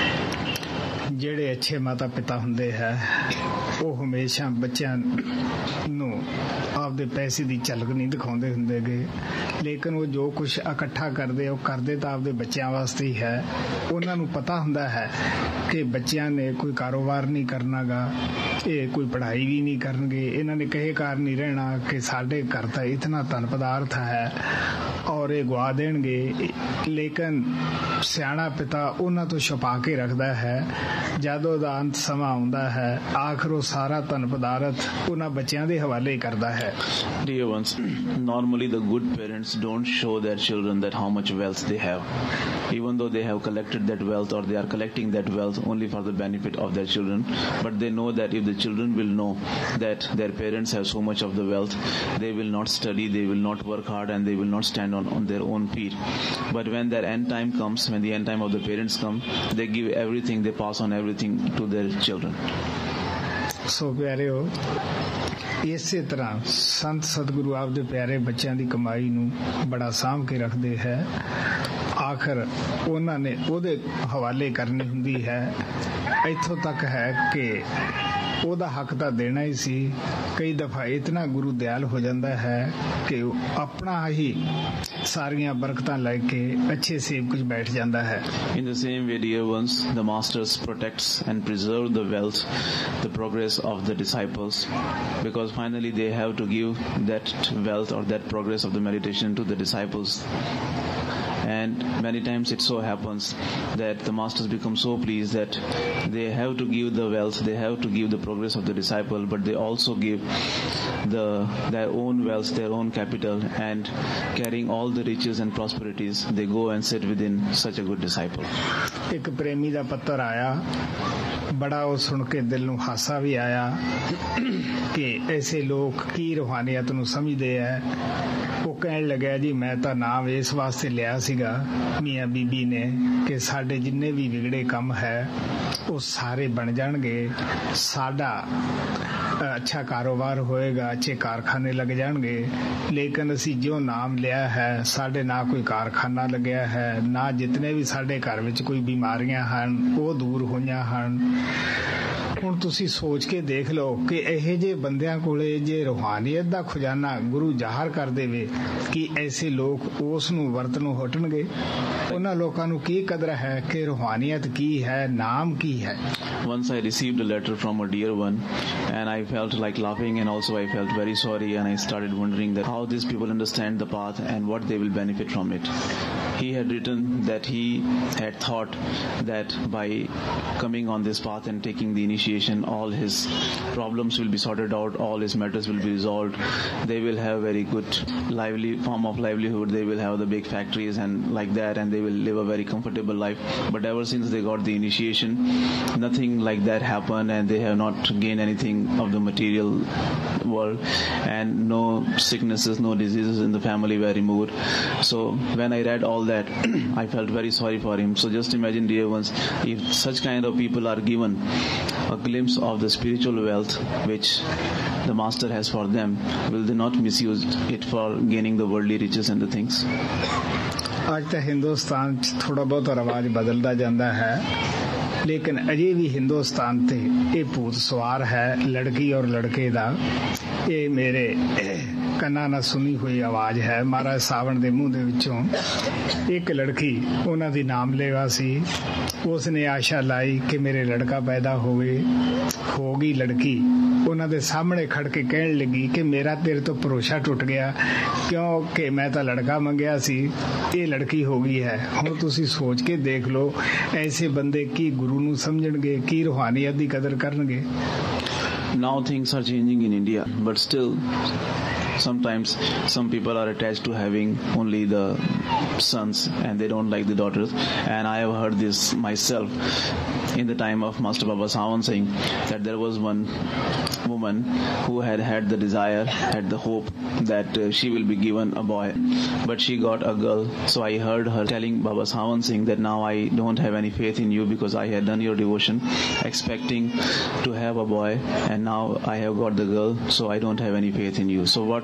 ਜਿਹੜੇ ਅੱਛੇ ਮਾਤਾ ਪਿਤਾ ਹੁੰਦੇ ਹੈ ਉਹ ਹਮੇਸ਼ਾ ਬੱਚਿਆਂ ਨੂੰ ਆਪਦੇ ਪੈਸੇ ਦੀ ਝਲਕ ਨਹੀਂ ਦਿਖਾਉਂਦੇ ਹੁੰਦੇਗੇ, ਲੇਕਿਨ ਉਹ ਜੋ ਕੁਝ ਇਕੱਠਾ ਕਰਦੇ ਉਹ ਕਰਦੇ ਤਾਂ ਆਪਦੇ ਬੱਚਿਆਂ ਵਾਸਤੇ ਹੀ ਹੈ। ਉਹਨਾਂ ਨੂੰ ਪਤਾ ਹੁੰਦਾ ਹੈ ਕਿ ਬੱਚਿਆਂ ਨੇ ਕੋਈ ਕਾਰੋਬਾਰ ਨਹੀਂ ਕਰਨਾਗਾ, ਇਹ ਕੋਈ ਪੜ੍ਹਾਈ ਵੀ ਨਹੀਂ ਕਰਨਗੇ, ਇਹਨਾਂ ਨੇ ਕਹੇ ਕਾਰ ਨਹੀਂ ਰਹਿਣਾ ਕਿ ਸਾਡੇ ਘਰ ਤਾਂ ਇਤਨਾ ਧਨ ਪਦਾਰਥ ਹੈ ਔਰ ਇਹ ਗਵਾ ਦੇਣਗੇ। ਲੇਕਿਨ ਸਿਆਣਾ ਪਿਤਾ ਉਹਨਾਂ ਤੋਂ ਛੁਪਾ ਕੇ ਰੱਖਦਾ ਹੈ। ਜਦੋਂ ਦਾ ਅੰਤ ਸਮਾਂ ਆਉਂਦਾ ਹੈ, ਆਖਰ ਉਹ ਸਾਰਾ ਧਨ ਪਦਾਰਥ ਉਹਨਾਂ ਬੱਚਿਆਂ ਦੇ ਹਵਾਲੇ ਕਰਦਾ ਹੈ। Dear ones, normally the good parents don't show their children that how much wealth they have, even though they have collected that wealth or they are collecting that wealth only for the benefit of their children. But they know that if the children will know that their parents have so much of the wealth, they will not study, they will not work hard, and they will not stand on their own feet. But when their end time comes, when the end time of the parents come, they give everything, they pass on everything to their children. ਸੋ ਪਿਆਰਿਓ, ਇਸੇ ਤਰ੍ਹਾਂ ਸੰਤ ਸਤਿਗੁਰੂ ਆਪਦੇ ਪਿਆਰੇ ਬੱਚਿਆਂ ਦੀ ਕਮਾਈ ਨੂੰ ਬੜਾ ਸਾਂਭ ਕੇ ਰੱਖਦੇ ਹੈ। ਆਖਰ ਉਹਨਾਂ ਨੇ ਉਹਦੇ ਹਵਾਲੇ ਕਰਨੀ ਹੁੰਦੀ ਹੈ। ਇੱਥੋਂ ਤੱਕ ਹੈ ਕਿ ਉਹਦਾ ਹੱਕ ਤਾਂ ਦੇਣਾ ਹੀ ਸੀ। ਕਈ ਦਫਾ ਇਤਨਾ ਗੁਰੂ ਦਿਆਲ ਹੋ ਜਾਂਦਾ ਹੈ ਕਿ ਉਹ ਆਪਣਾ ਹੀ ਸਾਰੀਆਂ ਬਰਕਤਾਂ ਲੈ ਕੇ ਅੱਛੇ ਸੇਵਕ 'ਚ ਬੈਠ ਜਾਂਦਾ ਹੈ। In the same way, dear ones, the masters protects and preserve the wealth, the progress of the disciples, because finally they have to give that wealth or that progress of the meditation to the disciples. And many times it so happens that the masters become so pleased that they have to give the wealth, they have to give the progress of the disciple, but they also give their own wealth, their own capital, and carrying all the riches and prosperities, they go and sit within such a good disciple. ਇੱਕ ਪ੍ਰੇਮੀ ਦਾ ਪੱਤਰ ਆਇਆ, ਬੜਾ ਉਹ ਸੁਣ ਕੇ ਦਿਲ ਨੂੰ ਹਾਸਾ ਵੀ ਆਇਆ ਕਿ ਐਸੇ ਲੋਕ ਕੀ ਰੂਹਾਨੀਅਤ ਨੂੰ ਸਮਝਦੇ ਹੈ। ਉਹ ਕਹਿਣ ਲੱਗਿਆ, ਜੀ ਮੈਂ ਤਾਂ ਨਾਮ ਇਸ ਵਾਸਤੇ ਲਿਆ ਸੀਗਾ ਮੀਆਂ ਬੀਬੀ ਨੇ ਕਿ ਸਾਡੇ ਜਿੰਨੇ ਵੀ ਵਿਗੜੇ ਕੰਮ ਹੈ ਉਹ ਸਾਰੇ ਬਣ ਜਾਣਗੇ, ਸਾਡਾ ਅੱਛਾ ਕਾਰੋਬਾਰ ਹੋਏਗਾ, ਅੱਛੇ ਕਾਰਖਾਨੇ ਲੱਗ ਜਾਣਗੇ। ਲੇਕਿਨ ਅਸੀਂ ਜੋ ਨਾਮ ਲਿਆ ਹੈ, ਸਾਡੇ ਨਾ ਕੋਈ ਕਾਰਖਾਨਾ ਲੱਗਿਆ ਹੈ, ਨਾ ਜਿਤਨੇ ਵੀ ਸਾਡੇ ਘਰ ਵਿੱਚ ਕੋਈ ਬਿਮਾਰੀਆਂ ਹਨ ਉਹ ਦੂਰ ਹੋਈਆਂ ਹਨ। ਹੁਣ ਤੁਸੀਂ ਸੋਚ ਕੇ ਦੇਖ ਲਓ ਕਿ ਇਹੋ ਜਿਹੇ ਬੰਦਿਆਂ ਕੋਲੇ ਜੇ ਰੂਹਾਨੀਅਤ ਦਾ ਖਜ਼ਾਨਾ ਗੁਰੂ ਜ਼ਾਹਰ ਕਰ ਦੇਵੇ ਕਿ ਐਸੇ ਲੋਕ ਉਸ ਨੂੰ ਵਰਤੋਂ ਨੂੰ ਹਟਣਗੇ। ਉਹਨਾਂ ਲੋਕਾਂ ਨੂੰ ਕੀ ਕਦਰ ਹੈ ਕਿ ਰੂਹਾਨੀਅਤ ਕੀ ਹੈ, ਨਾਮ ਕੀ ਹੈ। Once I received a letter from a dear one, and I felt like laughing, and also I felt very sorry, and I started wondering that how these people understand the path and what they will benefit from it. He had written that he had thought that by coming on this path and taking the initiation, all his problems will be sorted out, all his matters will be resolved. They will have very good form of livelihood. They will have the big factories and like that, and they will live a very comfortable life. But ever since they got the initiation, nothing like that happened, and they have not gained anything of the material world, and no sicknesses, no diseases in the family were removed. So when I read all that, I felt very sorry for him. So just imagine, dear ones, if such kind of people are given a glimpse of the spiritual wealth which the master has for them, will they not misuse it for gaining the worldly riches and the things? ਅੱਜ ਤਾਂ ਹਿੰਦੁਸਤਾਨ 'ਚ ਥੋੜਾ ਬਹੁਤ ਰਿਵਾਜ ਬਦਲਦਾ ਜਾਂਦਾ ਹੈ, ਲੇਕਿਨ ਅਜੇ ਵੀ ਹਿੰਦੁਸਤਾਨ ਤੇ ਇਹ ਭੂਤ ਸਵਾਰ ਹੈ ਲੜਕੀ ਔਰ ਲੜਕੇ ਦਾ ਇਹ ਮੇਰੇ ਕੰਨਾਂ ਨਾਲ ਸੁਣੀ ਹੋਈ ਆਵਾਜ਼ ਹੈ। ਮਹਾਰਾਜ ਸਾਵਣ ਦੇ ਮੂੰਹ ਦੇ ਵਿੱਚੋਂ ਇੱਕ ਲੜਕੀ ਉਹਨਾਂ ਦੀ ਨਾਮ ਲੇਵਾ ਸੀ, ਉਸ ਨੇ ਆਸ਼ਾ ਲਾਈ ਕਿ ਮੇਰੇ ਲੜਕਾ ਪੈਦਾ ਹੋਵੇ। ਹੋ ਗਈ ਲੜਕੀ, ਉਹਨਾਂ ਦੇ ਸਾਹਮਣੇ ਖੜ ਕੇ ਕਹਿਣ ਲੱਗੀ ਕਿ ਮੇਰਾ ਤੇਰੇ ਤੋਂ ਭਰੋਸਾ ਟੁੱਟ ਗਿਆ, ਕਿਉਂਕਿ ਮੈਂ ਤਾਂ ਲੜਕਾ ਮੰਗਿਆ ਸੀ, ਇਹ ਲੜਕੀ ਹੋ ਗਈ ਹੈ। ਹੁਣ ਤੁਸੀਂ ਸੋਚ ਕੇ ਦੇਖ ਲਓ, ਐਸੇ ਬੰਦੇ ਕੀ ਗੁਰੂ ਨੂੰ ਸਮਝਣਗੇ, ਕੀ ਰੂਹਾਨੀਅਤ ਦੀ ਕਦਰ ਕਰਨਗੇ। Now things are changing in India, but still sometimes some people are attached to having only the sons and they don't like the daughters, and I have heard this myself in the time of Master Baba Sawan Singh, that there was one woman who had the desire, had the hope that she will be given a boy, but she got a girl. So I heard her telling Baba Sawan Singh that now I don't have any faith in you because I had done your devotion expecting to have a boy, and now I have got the girl, so I don't have any faith in you. So what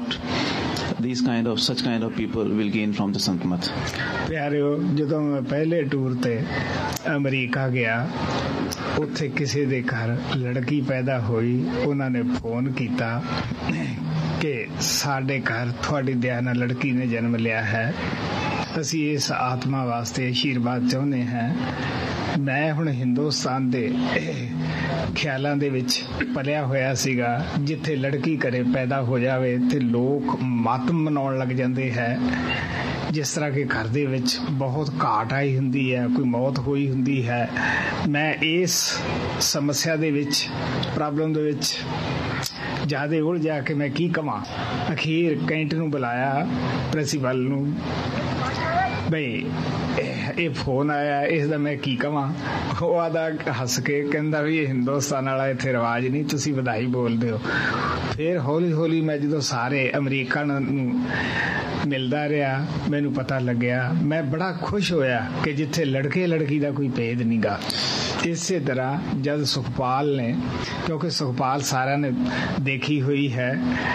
such kind of people will gain from the Sankamat? ਪਿਆਰਿਓ, ਜਦੋਂ ਮੈਂ ਪਹਿਲੇ tour ਤੇ America ਗਿਆ, ਉੱਥੇ ਕਿਸੇ ਦੇ ਘਰ ਲੜਕੀ ਪੈਦਾ ਹੋਈ। ਉਹਨਾਂ ਨੇ ਫੋਨ ਕੀਤਾ ਕਿ ਸਾਡੇ ਘਰ ਤੁਹਾਡੀ ਦਇਆ ਨਾਲ ਲੜਕੀ ਨੇ ਜਨਮ ਲਿਆ ਹੈ, ਅਸੀਂ ਇਸ ਆਤਮਾ ਵਾਸਤੇ ਆਸ਼ੀਰਵਾਦ ਚਾਹੁੰਦੇ ਹਾਂ। ਮੈਂ ਹੁਣ ਹਿੰਦੁਸਤਾਨ ਦੇ ਖਿਆਲਾਂ ਦੇ ਵਿੱਚ ਪਲਿਆ ਹੋਇਆ ਸੀਗਾ, ਜਿੱਥੇ ਲੜਕੀ ਘਰੇ ਪੈਦਾ ਹੋ ਜਾਵੇ ਤੇ ਲੋਕ ਮਾਤਮ ਮਨਾਉਣ ਲੱਗ ਜਾਂਦੇ ਹੈ, ਜਿਸ ਤਰ੍ਹਾਂ ਕਿ ਘਰ ਦੇ ਵਿੱਚ ਬਹੁਤ ਘਾਟ ਆਈ ਹੁੰਦੀ ਹੈ, ਕੋਈ ਮੌਤ ਹੋਈ ਹੁੰਦੀ ਹੈ। ਮੈਂ ਇਸ ਸਮੱਸਿਆ ਦੇ ਵਿੱਚ, ਪ੍ਰੋਬਲਮ ਦੇ ਵਿੱਚ ਜ਼ਿਆਦਾ ਉਲਝਿਆ ਕਿ ਮੈਂ ਕੀ ਕਵਾਂ। ਅਖੀਰ ਕੈਂਟ ਨੂੰ ਬੁਲਾਇਆ, ਪ੍ਰਿੰਸੀਪਲ ਨੂੰ, ਬਈ ਇਹ ਫੋਨ ਆਇਆ, ਇਸ ਦਾ ਮੈਂ ਕੀ ਕਵਾਂ। ਉਹ ਆਦਾ ਹੱਸ ਕੇ ਕਹਿੰਦਾ ਵੀ ਇਹ ਹਿੰਦੁਸਤਾਨ ਵਾਲਾ ਇੱਥੇ ਰਿਵਾਜ ਨਹੀਂ, ਤੁਸੀਂ ਵਧਾਈ ਬੋਲਦੇ ਹੋ। ਫਿਰ ਹੌਲੀ ਹੌਲੀ ਮੈਂ ਜਦੋਂ ਸਾਰੇ ਅਮਰੀਕਨ ਨੂੰ ਮਿਲਦਾ ਰਿਹਾ, ਮੈਨੂੰ ਪਤਾ ਲੱਗਿਆ, ਮੈਂ ਬੜਾ ਖੁਸ਼ ਹੋਇਆ ਕਿ ਜਿੱਥੇ ਲੜਕੇ ਲੜਕੀ ਦਾ ਕੋਈ ਭੇਦ ਨਹੀਂ ਗਾ। ਇਸੇ ਤਰ੍ਹਾਂ ਜਦ ਸੁਖਪਾਲ ਨੇ, ਕਿਉਂਕਿ ਸੁਖਪਾਲ ਸਾਰਿਆਂ ਨੇ ਦੇਖੀ ਹੋਈ ਹੈ,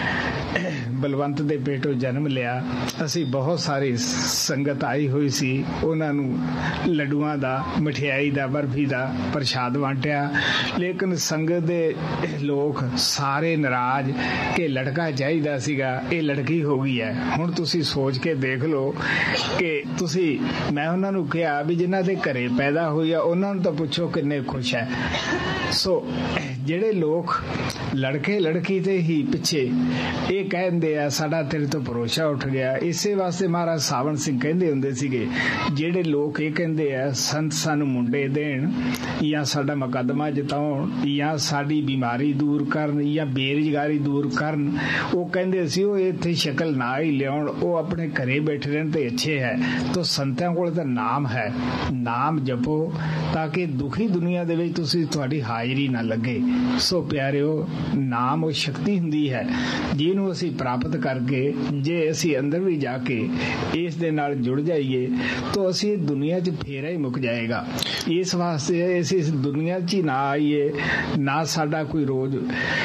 ਬਲਵੰਤ ਦੇ ਪੇਟੋਂ ਜਨਮ ਲਿਆ, ਅਸੀਂ ਬਹੁਤ ਸਾਰੀ ਸੰਗਤ ਆਈ ਹੋਈ ਸੀ, ਉਹਨਾਂ ਨੂੰ ਲੱਡੂਆਂ ਦਾ, ਮਠਿਆਈ ਦਾ, ਬਰਫੀ ਦਾ ਪ੍ਰਸ਼ਾਦ ਵੰਡਿਆ। ਲੇਕਿਨ ਸੰਗਤ ਦੇ ਲੋਕ ਸਾਰੇ ਨਾਰਾਜ਼ ਕਿ ਲੜਕਾ ਚਾਹੀਦਾ ਸੀਗਾ, ਇਹ ਲੜਕੀ ਹੋ ਗਈ ਹੈ। ਹੁਣ ਤੁਸੀਂ ਸੋਚ ਕੇ ਦੇਖ ਲਓ ਕਿ ਤੁਸੀਂ, ਮੈਂ ਉਹਨਾਂ ਨੂੰ ਕਿਹਾ ਵੀ ਜਿਨ੍ਹਾਂ ਦੇ ਘਰੇ ਪੈਦਾ ਹੋਈ ਆ ਉਹਨਾਂ ਨੂੰ ਤਾਂ ਪੁੱਛੋ ਕਿੰਨੇ ਖੁਸ਼ ਹੈ। ਸੋ ਜਿਹੜੇ ਲੋਕ ਲੜਕੇ ਲੜਕੀ ਤੇ ਹੀ ਪਿੱਛੇ ਇਹ ਕਹਿੰਦੇ ਆ ਸਾਡਾ ਤੇਰੇ ਤੋਂ ਭਰੋਸਾ ਉੱਠ ਗਿਆ, ਇਸੇ ਵਾਸਤੇ ਮਹਾਰਾਜ ਸਾਵਣ ਸਿੰਘ ਕਹਿੰਦੇ ਹੁੰਦੇ ਸੀਗੇ, ਜਿਹੜੇ ਲੋਕ ਇਹ ਕਹਿੰਦੇ ਆ ਸੰਤ ਸਾਨੂੰ ਮੁੰਡੇ ਦੇਣ, ਜਾਂ ਸਾਡਾ ਮੁਕੱਦਮਾ ਜਿਤਾਉਣ, ਜਾਂ ਸਾਡੀ ਬਿਮਾਰੀ ਦੂਰ ਕਰਨ, ਜਾਂ ਬੇਰੁਜ਼ਗਾਰੀ ਦੂਰ ਕਰਨ, ਉਹ ਕਹਿੰਦੇ ਸੀ ਉਹ ਇੱਥੇ ਸ਼ਕਲ ਨਾ ਹੀ ਲਿਆਉਣ, ਉਹ ਆਪਣੇ ਘਰੇ ਬੈਠੇ ਰਹਿਣ ਤੇ ਅੱਛੇ ਹੈ। ਤਾਂ ਸੰਤਾਂ ਕੋਲ ਤਾਂ ਨਾਮ ਹੈ, ਨਾਮ ਜਪੋ ਤਾਂ ਕਿ ਦੁਖੀ ਦੁਨੀਆ ਦੇ ਵਿੱਚ ਤੁਹਾਡੀ ਹਾਜ਼ਰੀ ਨਾ ਲੱਗੇ। ਸੋ ਪਿਆਰਿਓ, ਨਾਮ ਉਹ ਸ਼ਕਤੀ ਹੁੰਦੀ ਹੈ ਜਿਹਨੂੰ ਅਸੀਂ ਪ੍ਰਾਪਤ ਕਰਕੇ, ਜੇ ਅਸੀਂ ਅੰਦਰ ਵੀ ਜਾ ਕੇ ਇਸ ਦੇ ਨਾਲ ਜੁੜ ਜਾਈਏ ਤਾਂ ਅਸੀਂ ਦੁਨੀਆ 'ਚ ਫੇਰਾ ਹੀ ਮੁੱਕ ਜਾਏਗਾ। ਇਸ ਵਾਸਤੇ ਅਸੀਂ ਇਸ ਦੁਨੀਆ 'ਚ ਹੀ ਨਾ ਆਈਏ, ਨਾ ਸਾਡਾ ਕੋਈ ਰੋਜ਼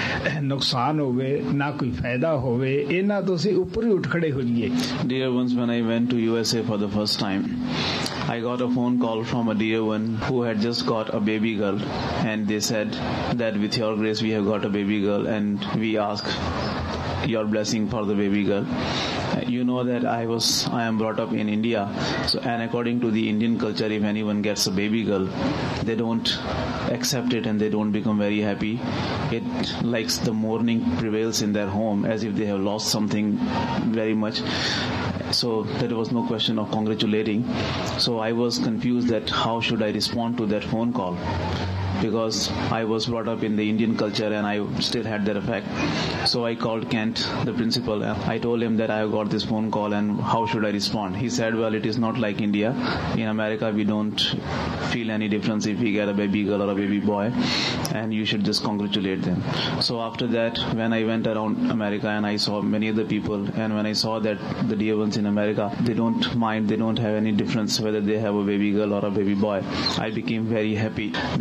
ਨੁਕਸਾਨ ਹੋਵੇ, ਨਾ ਕੋਈ ਫਾਇਦਾ ਹੋਵੇ, ਇਹਨਾਂ ਤੋਂ ਅਸੀਂ ਉੱਪਰ ਹੀ ਉੱਠ ਖੜੇ ਹੋ ਜਾਈਏ। Dear ones, when I went to USA for the first time, I got a phone call from a dear one who had just got a baby girl, and they said that with your grace we have got a baby girl and we ask your blessing for the baby girl. You know that I am brought up in India, so, and according to the Indian culture, if anyone gets a baby girl, they don't accept it and they don't become very happy. It likes the mourning prevails in their home as if they have lost something very much. So there was no question of congratulating. So I was confused that how should I respond to that phone call, because I was brought up in the Indian culture and I still had that effect. So I called Kent, the principal, and I told him that I have got this phone call and how should I respond. He said, well, it is not like India. In America we don't feel any difference if we get a baby girl or a baby boy, and you should just congratulate them. So after that, when I went around America and I saw many other people, and when I saw that the dear ones in America, they don't mind, they don't have any difference whether they have a baby girl or a baby boy, I became very happy that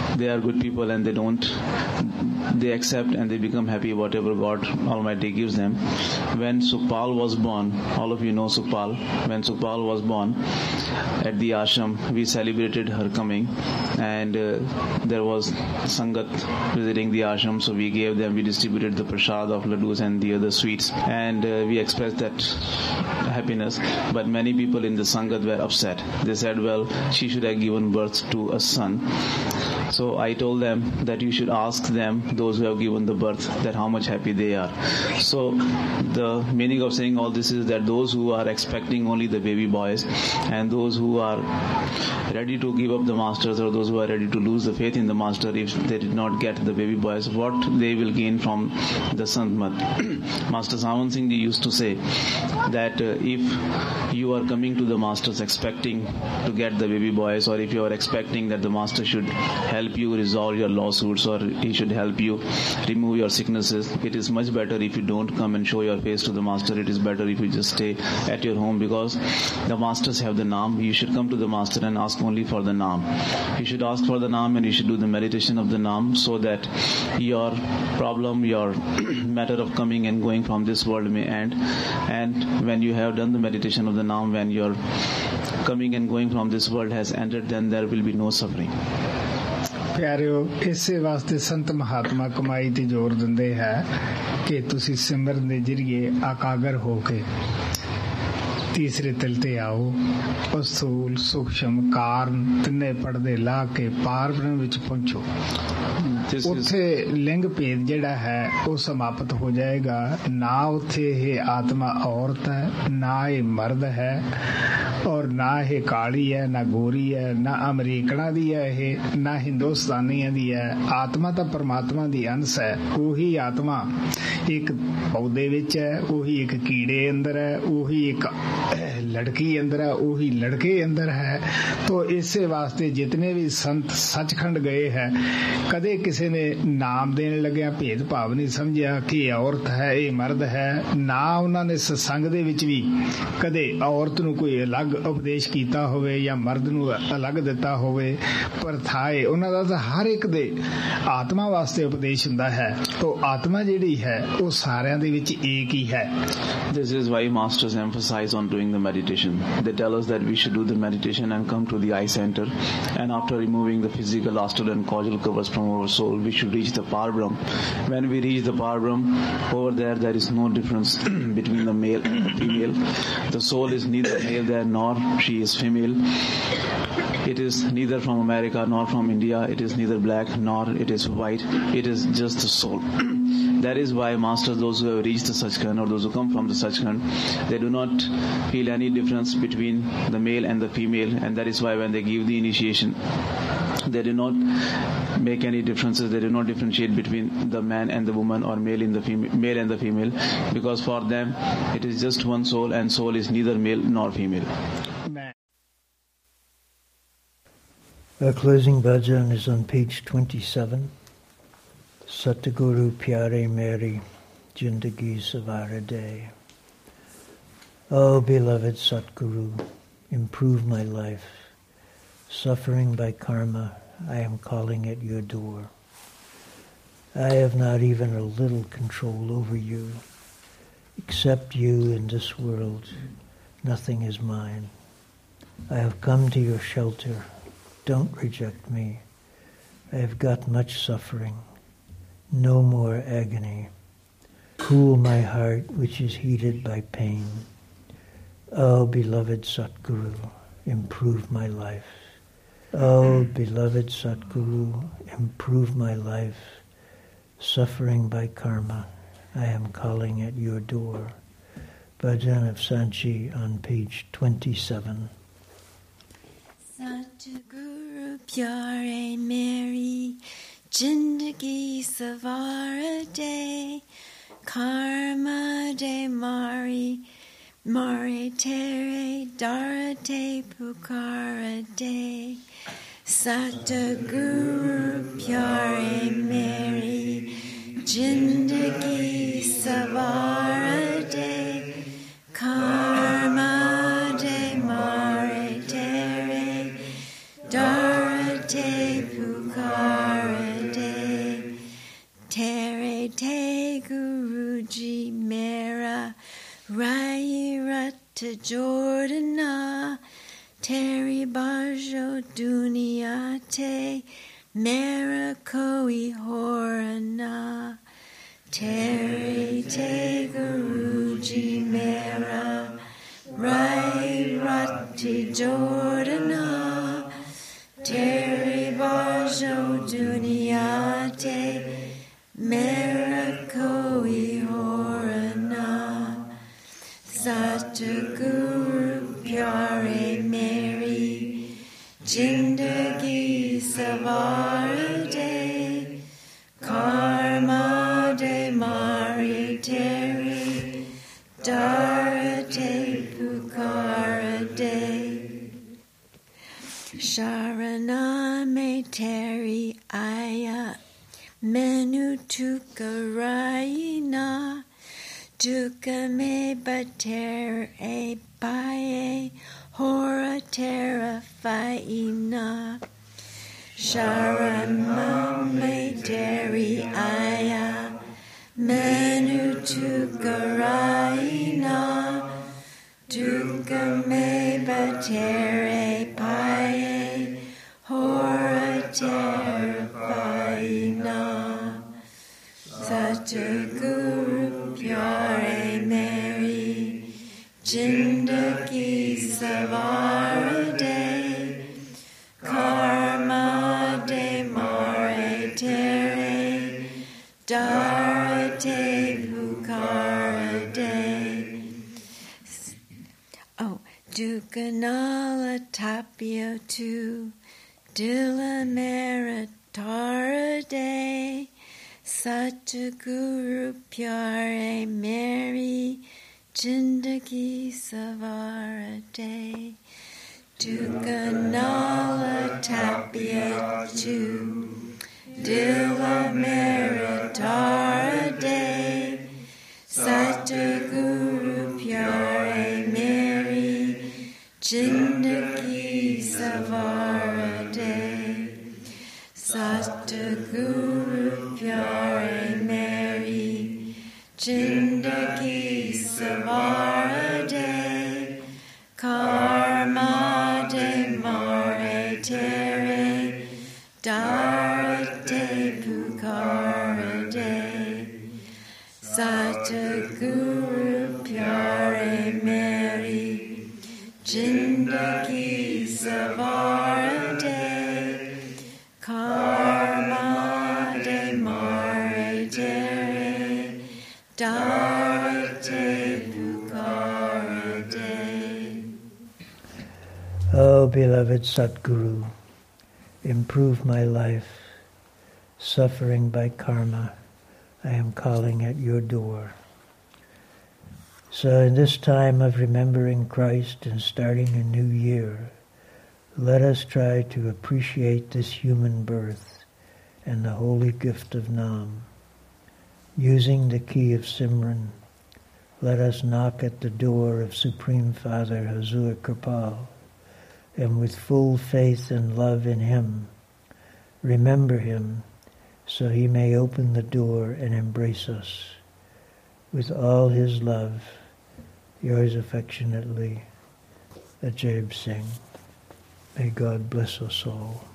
they are good people and they accept and they become happy whatever God Almighty gives them. When Sukhpal was born, all of you know Sukhpal, when Sukhpal was born at the ashram, we celebrated her coming, and there was Sangat visiting the ashram, so we distributed the prasad of laddus and the other sweets, and we expressed that happiness. But many people in the Sangat were upset. They said, well, she should have given birth to a son. So I told them that you should ask them, those who have given the birth, that how much happy they are. So the meaning of saying all this is that those who are expecting only the baby boys and those who are ready to give up the masters, or those who are ready to lose the faith in the master if they did not get the baby boys, what they will gain from the Santmat. Master Sawan Singh Ji used to say that if you are coming to the masters expecting to get the baby boys, or if you are expecting that the master should help you resolve your lawsuits, or he should help you remove your sicknesses, it is much better if you don't come and show your face to the master. It is better if you just stay at your home, because the masters have the naam. You should come to the master and ask only for the naam. You should ask for the naam and you should do the meditation of the naam, so that your problem, your matter of coming and going from this world may end. And when you have done the meditation of the naam, when your coming and going from this world has ended, then there will be no suffering. ਪਿਆਰਿਓ, ਇਸੇ ਵਾਸਤੇ ਸੰਤ ਮਹਾਤਮਾ ਕਮਾਈ ਤੇ ਜ਼ੋਰ ਦਿੰਦੇ ਹੈ ਕਿ ਤੁਸੀਂ ਸਿਮਰਨ ਦੇ ਜ਼ਰੀਏ ਆਕਾਗਰ ਹੋ ਕੇ ਤੀਸਰੇ ਤਿਲ ਤੇ ਆਓ। ਅਸੂਲ, ਸੂਖਸ਼ਮ, ਕਾਰਨ ਤਿੰਨੇ ਪੜਦੇ ਲਾ ਕੇ ਪਾਰ ਬ੍ਰਹਮ ਵਿੱਚ ਪਹੁੰਚੋ। ਉੱਥੇ ਲਿੰਗ ਭੇਦ ਜਿਹੜਾ ਹੈ ਉਹ ਸਮਾਪਤ ਹੋ ਜਾਏਗਾ। ਨਾ ਉੱਥੇ ਇਹ ਆਤਮਾ ਔਰਤ ਹੈ, ਨਾ ਇਹ ਮਰਦ ਹੈ, ਔਰ ਨਾ ਇਹ ਕਾਲੀ ਹੈ, ਨਾ ਗੋਰੀ ਹੈ, ਨਾ ਅਮਰੀਕਨਾਂ ਦੀ ਹੈ, ਇਹ ਨਾ ਹਿੰਦੁਸਤਾਨੀਆਂ ਦੀ ਹੈ। ਆਤਮਾ ਤਾਂ ਪਰਮਾਤਮਾ ਦੀ ਅੰਸ਼ ਹੈ। ਉਹੀ ਆਤਮਾ ਇੱਕ ਪੌਦੇ ਵਿੱਚ ਹੈ, ਉਹੀ ਇੱਕ ਕੀੜੇ ਅੰਦਰ ਹੈ, ਉਹੀ ਇੱਕ ਲੜਕੀ ਅੰਦਰ ਹੈ, ਉਹੀ ਲੜਕੇ ਅੰਦਰ ਹੈ। तो ਇਸੇ ਵਾਸਤੇ ਜਿਤਨੇ ਵੀ ਸੰਤ ਸੱਚਖੰਡ ਗਏ ਹੈ, ਕਦੇ ਕਿਸੇ ਨੇ ਨਾਮ ਦੇਣ ਲੱਗਿਆ ਭੇਦ ਭਾਵ ਨਹੀਂ ਸਮਝਿਆ ਕਿ ਇਹ ਔਰਤ ਹੈ, ਇਹ ਮਰਦ ਹੈ। ਨਾ ਉਹਨਾਂ ਨੇ ਸਤਸੰਗ ਦੇ ਵਿੱਚ ਵੀ ਕਦੇ ਔਰਤ ਨੂੰ ਕੋਈ ਅਲੱਗ ਉਪਦੇਸ਼ ਕੀਤਾ ਹੋਵੇ ਜਾਂ ਮਰਦ ਨੂੰ ਅਲੱਗ ਦਿੱਤਾ ਹੋਵੇ। ਪਰ ਥਾਏ ਉਹਨਾਂ ਦਾ ਤਾਂ ਹਰ ਇੱਕ ਦੇ ਆਤਮਾ ਵਾਸਤੇ ਉਪਦੇਸ਼ ਹੁੰਦਾ ਹੈ। तो ਆਤਮਾ ਜਿਹੜੀ ਹੈ ਉਹ ਸਾਰਿਆਂ ਦੇ ਵਿੱਚ ਏਕ ਹੀ ਹੈ। This is why masters emphasize on doing the meditation. They tell us that we should do the meditation and come to the eye center, and after removing the physical, astral and causal covers from our soul, we should reach the Parbrahm. When we reach the Parbrahm, over there is no difference between the male and the female. The soul is neither male there nor she is female. It is neither from America nor from India. It is neither black nor it is white. It is just the soul. That is why masters, those who have reached the Sachkhand or those who come from the Sachkhand, they do not feel any difference between the male and the female, and that is why when they give the initiation, they do not make any differences. They do not differentiate between the man and the woman or male and the female, because for them it is just one soul, and soul is neither male nor female. Our closing bhajan is on page 27. Satguru Pyare Meri Jindagi Savara Day. Oh, beloved Satguru, improve my life. Suffering by karma, I am calling at your door. I have not even a little control over you. Except you in this world, nothing is mine. I have come to your shelter. Don't reject me. I have got much suffering. No more agony. Cool my heart, which is heated by pain. Oh, beloved Satguru, improve my life. Oh, beloved Satguru, improve my life. Suffering by karma, I am calling at your door. Bhajan of Sanchi on page 27. Satguru Pyare Meri Jindagi Savara Day, Karma De Mari, Mari Tere, Darate Pukara Day, Satguru Pyare Meri, Jindagi Savara Day, Karma De Mari Tere, Darate Pukara Tere te Guruji mera Rai Rata Jordana Teri Bajo Dunia te Mera Koi Horana Teri te Guruji mera Rai Rati Jordana Teri Bajo Dunia te Mera Koi Horana Satguru Pyare Meri Jindagi Savar de Karma de Mari Teri Dara de Pukara de Sharaname Teri Aya Menu Tukaraina Duka me bater e pae hora terra faina Sharama me teri aya Menu tukaraina Duka me bater e pae hora terra faina Satguru Pyare Meri Jindagi Savar de Karma de Mare Tere Dara de Pukara de Dukanala Tapio tu Dilla Meritara de Satguru Pyare Meri Jindagi Savara de Dukanala Tapia tu Dilla Meritara de Satguru Pyare Meri Jindagi Savara de Satguru Pyare Meri Jindagi Savara de Karma de Mare Tere Dara de Pukara de Satguru Pyare Meri Jindagi Savara de Karma de Mare Tere Dara de Pukara de. Oh, beloved Satguru, improve my life. Suffering by karma, I am calling at your door. So in this time of remembering Christ and starting a new year, let us try to appreciate this human birth and the holy gift of Nam. Using the key of Simran, let us knock at the door of Supreme Father Hazur Kripal, and with full faith and love in him, remember him so he may open the door and embrace us. With all his love, yours affectionately, Ajayb Singh. May God bless us all.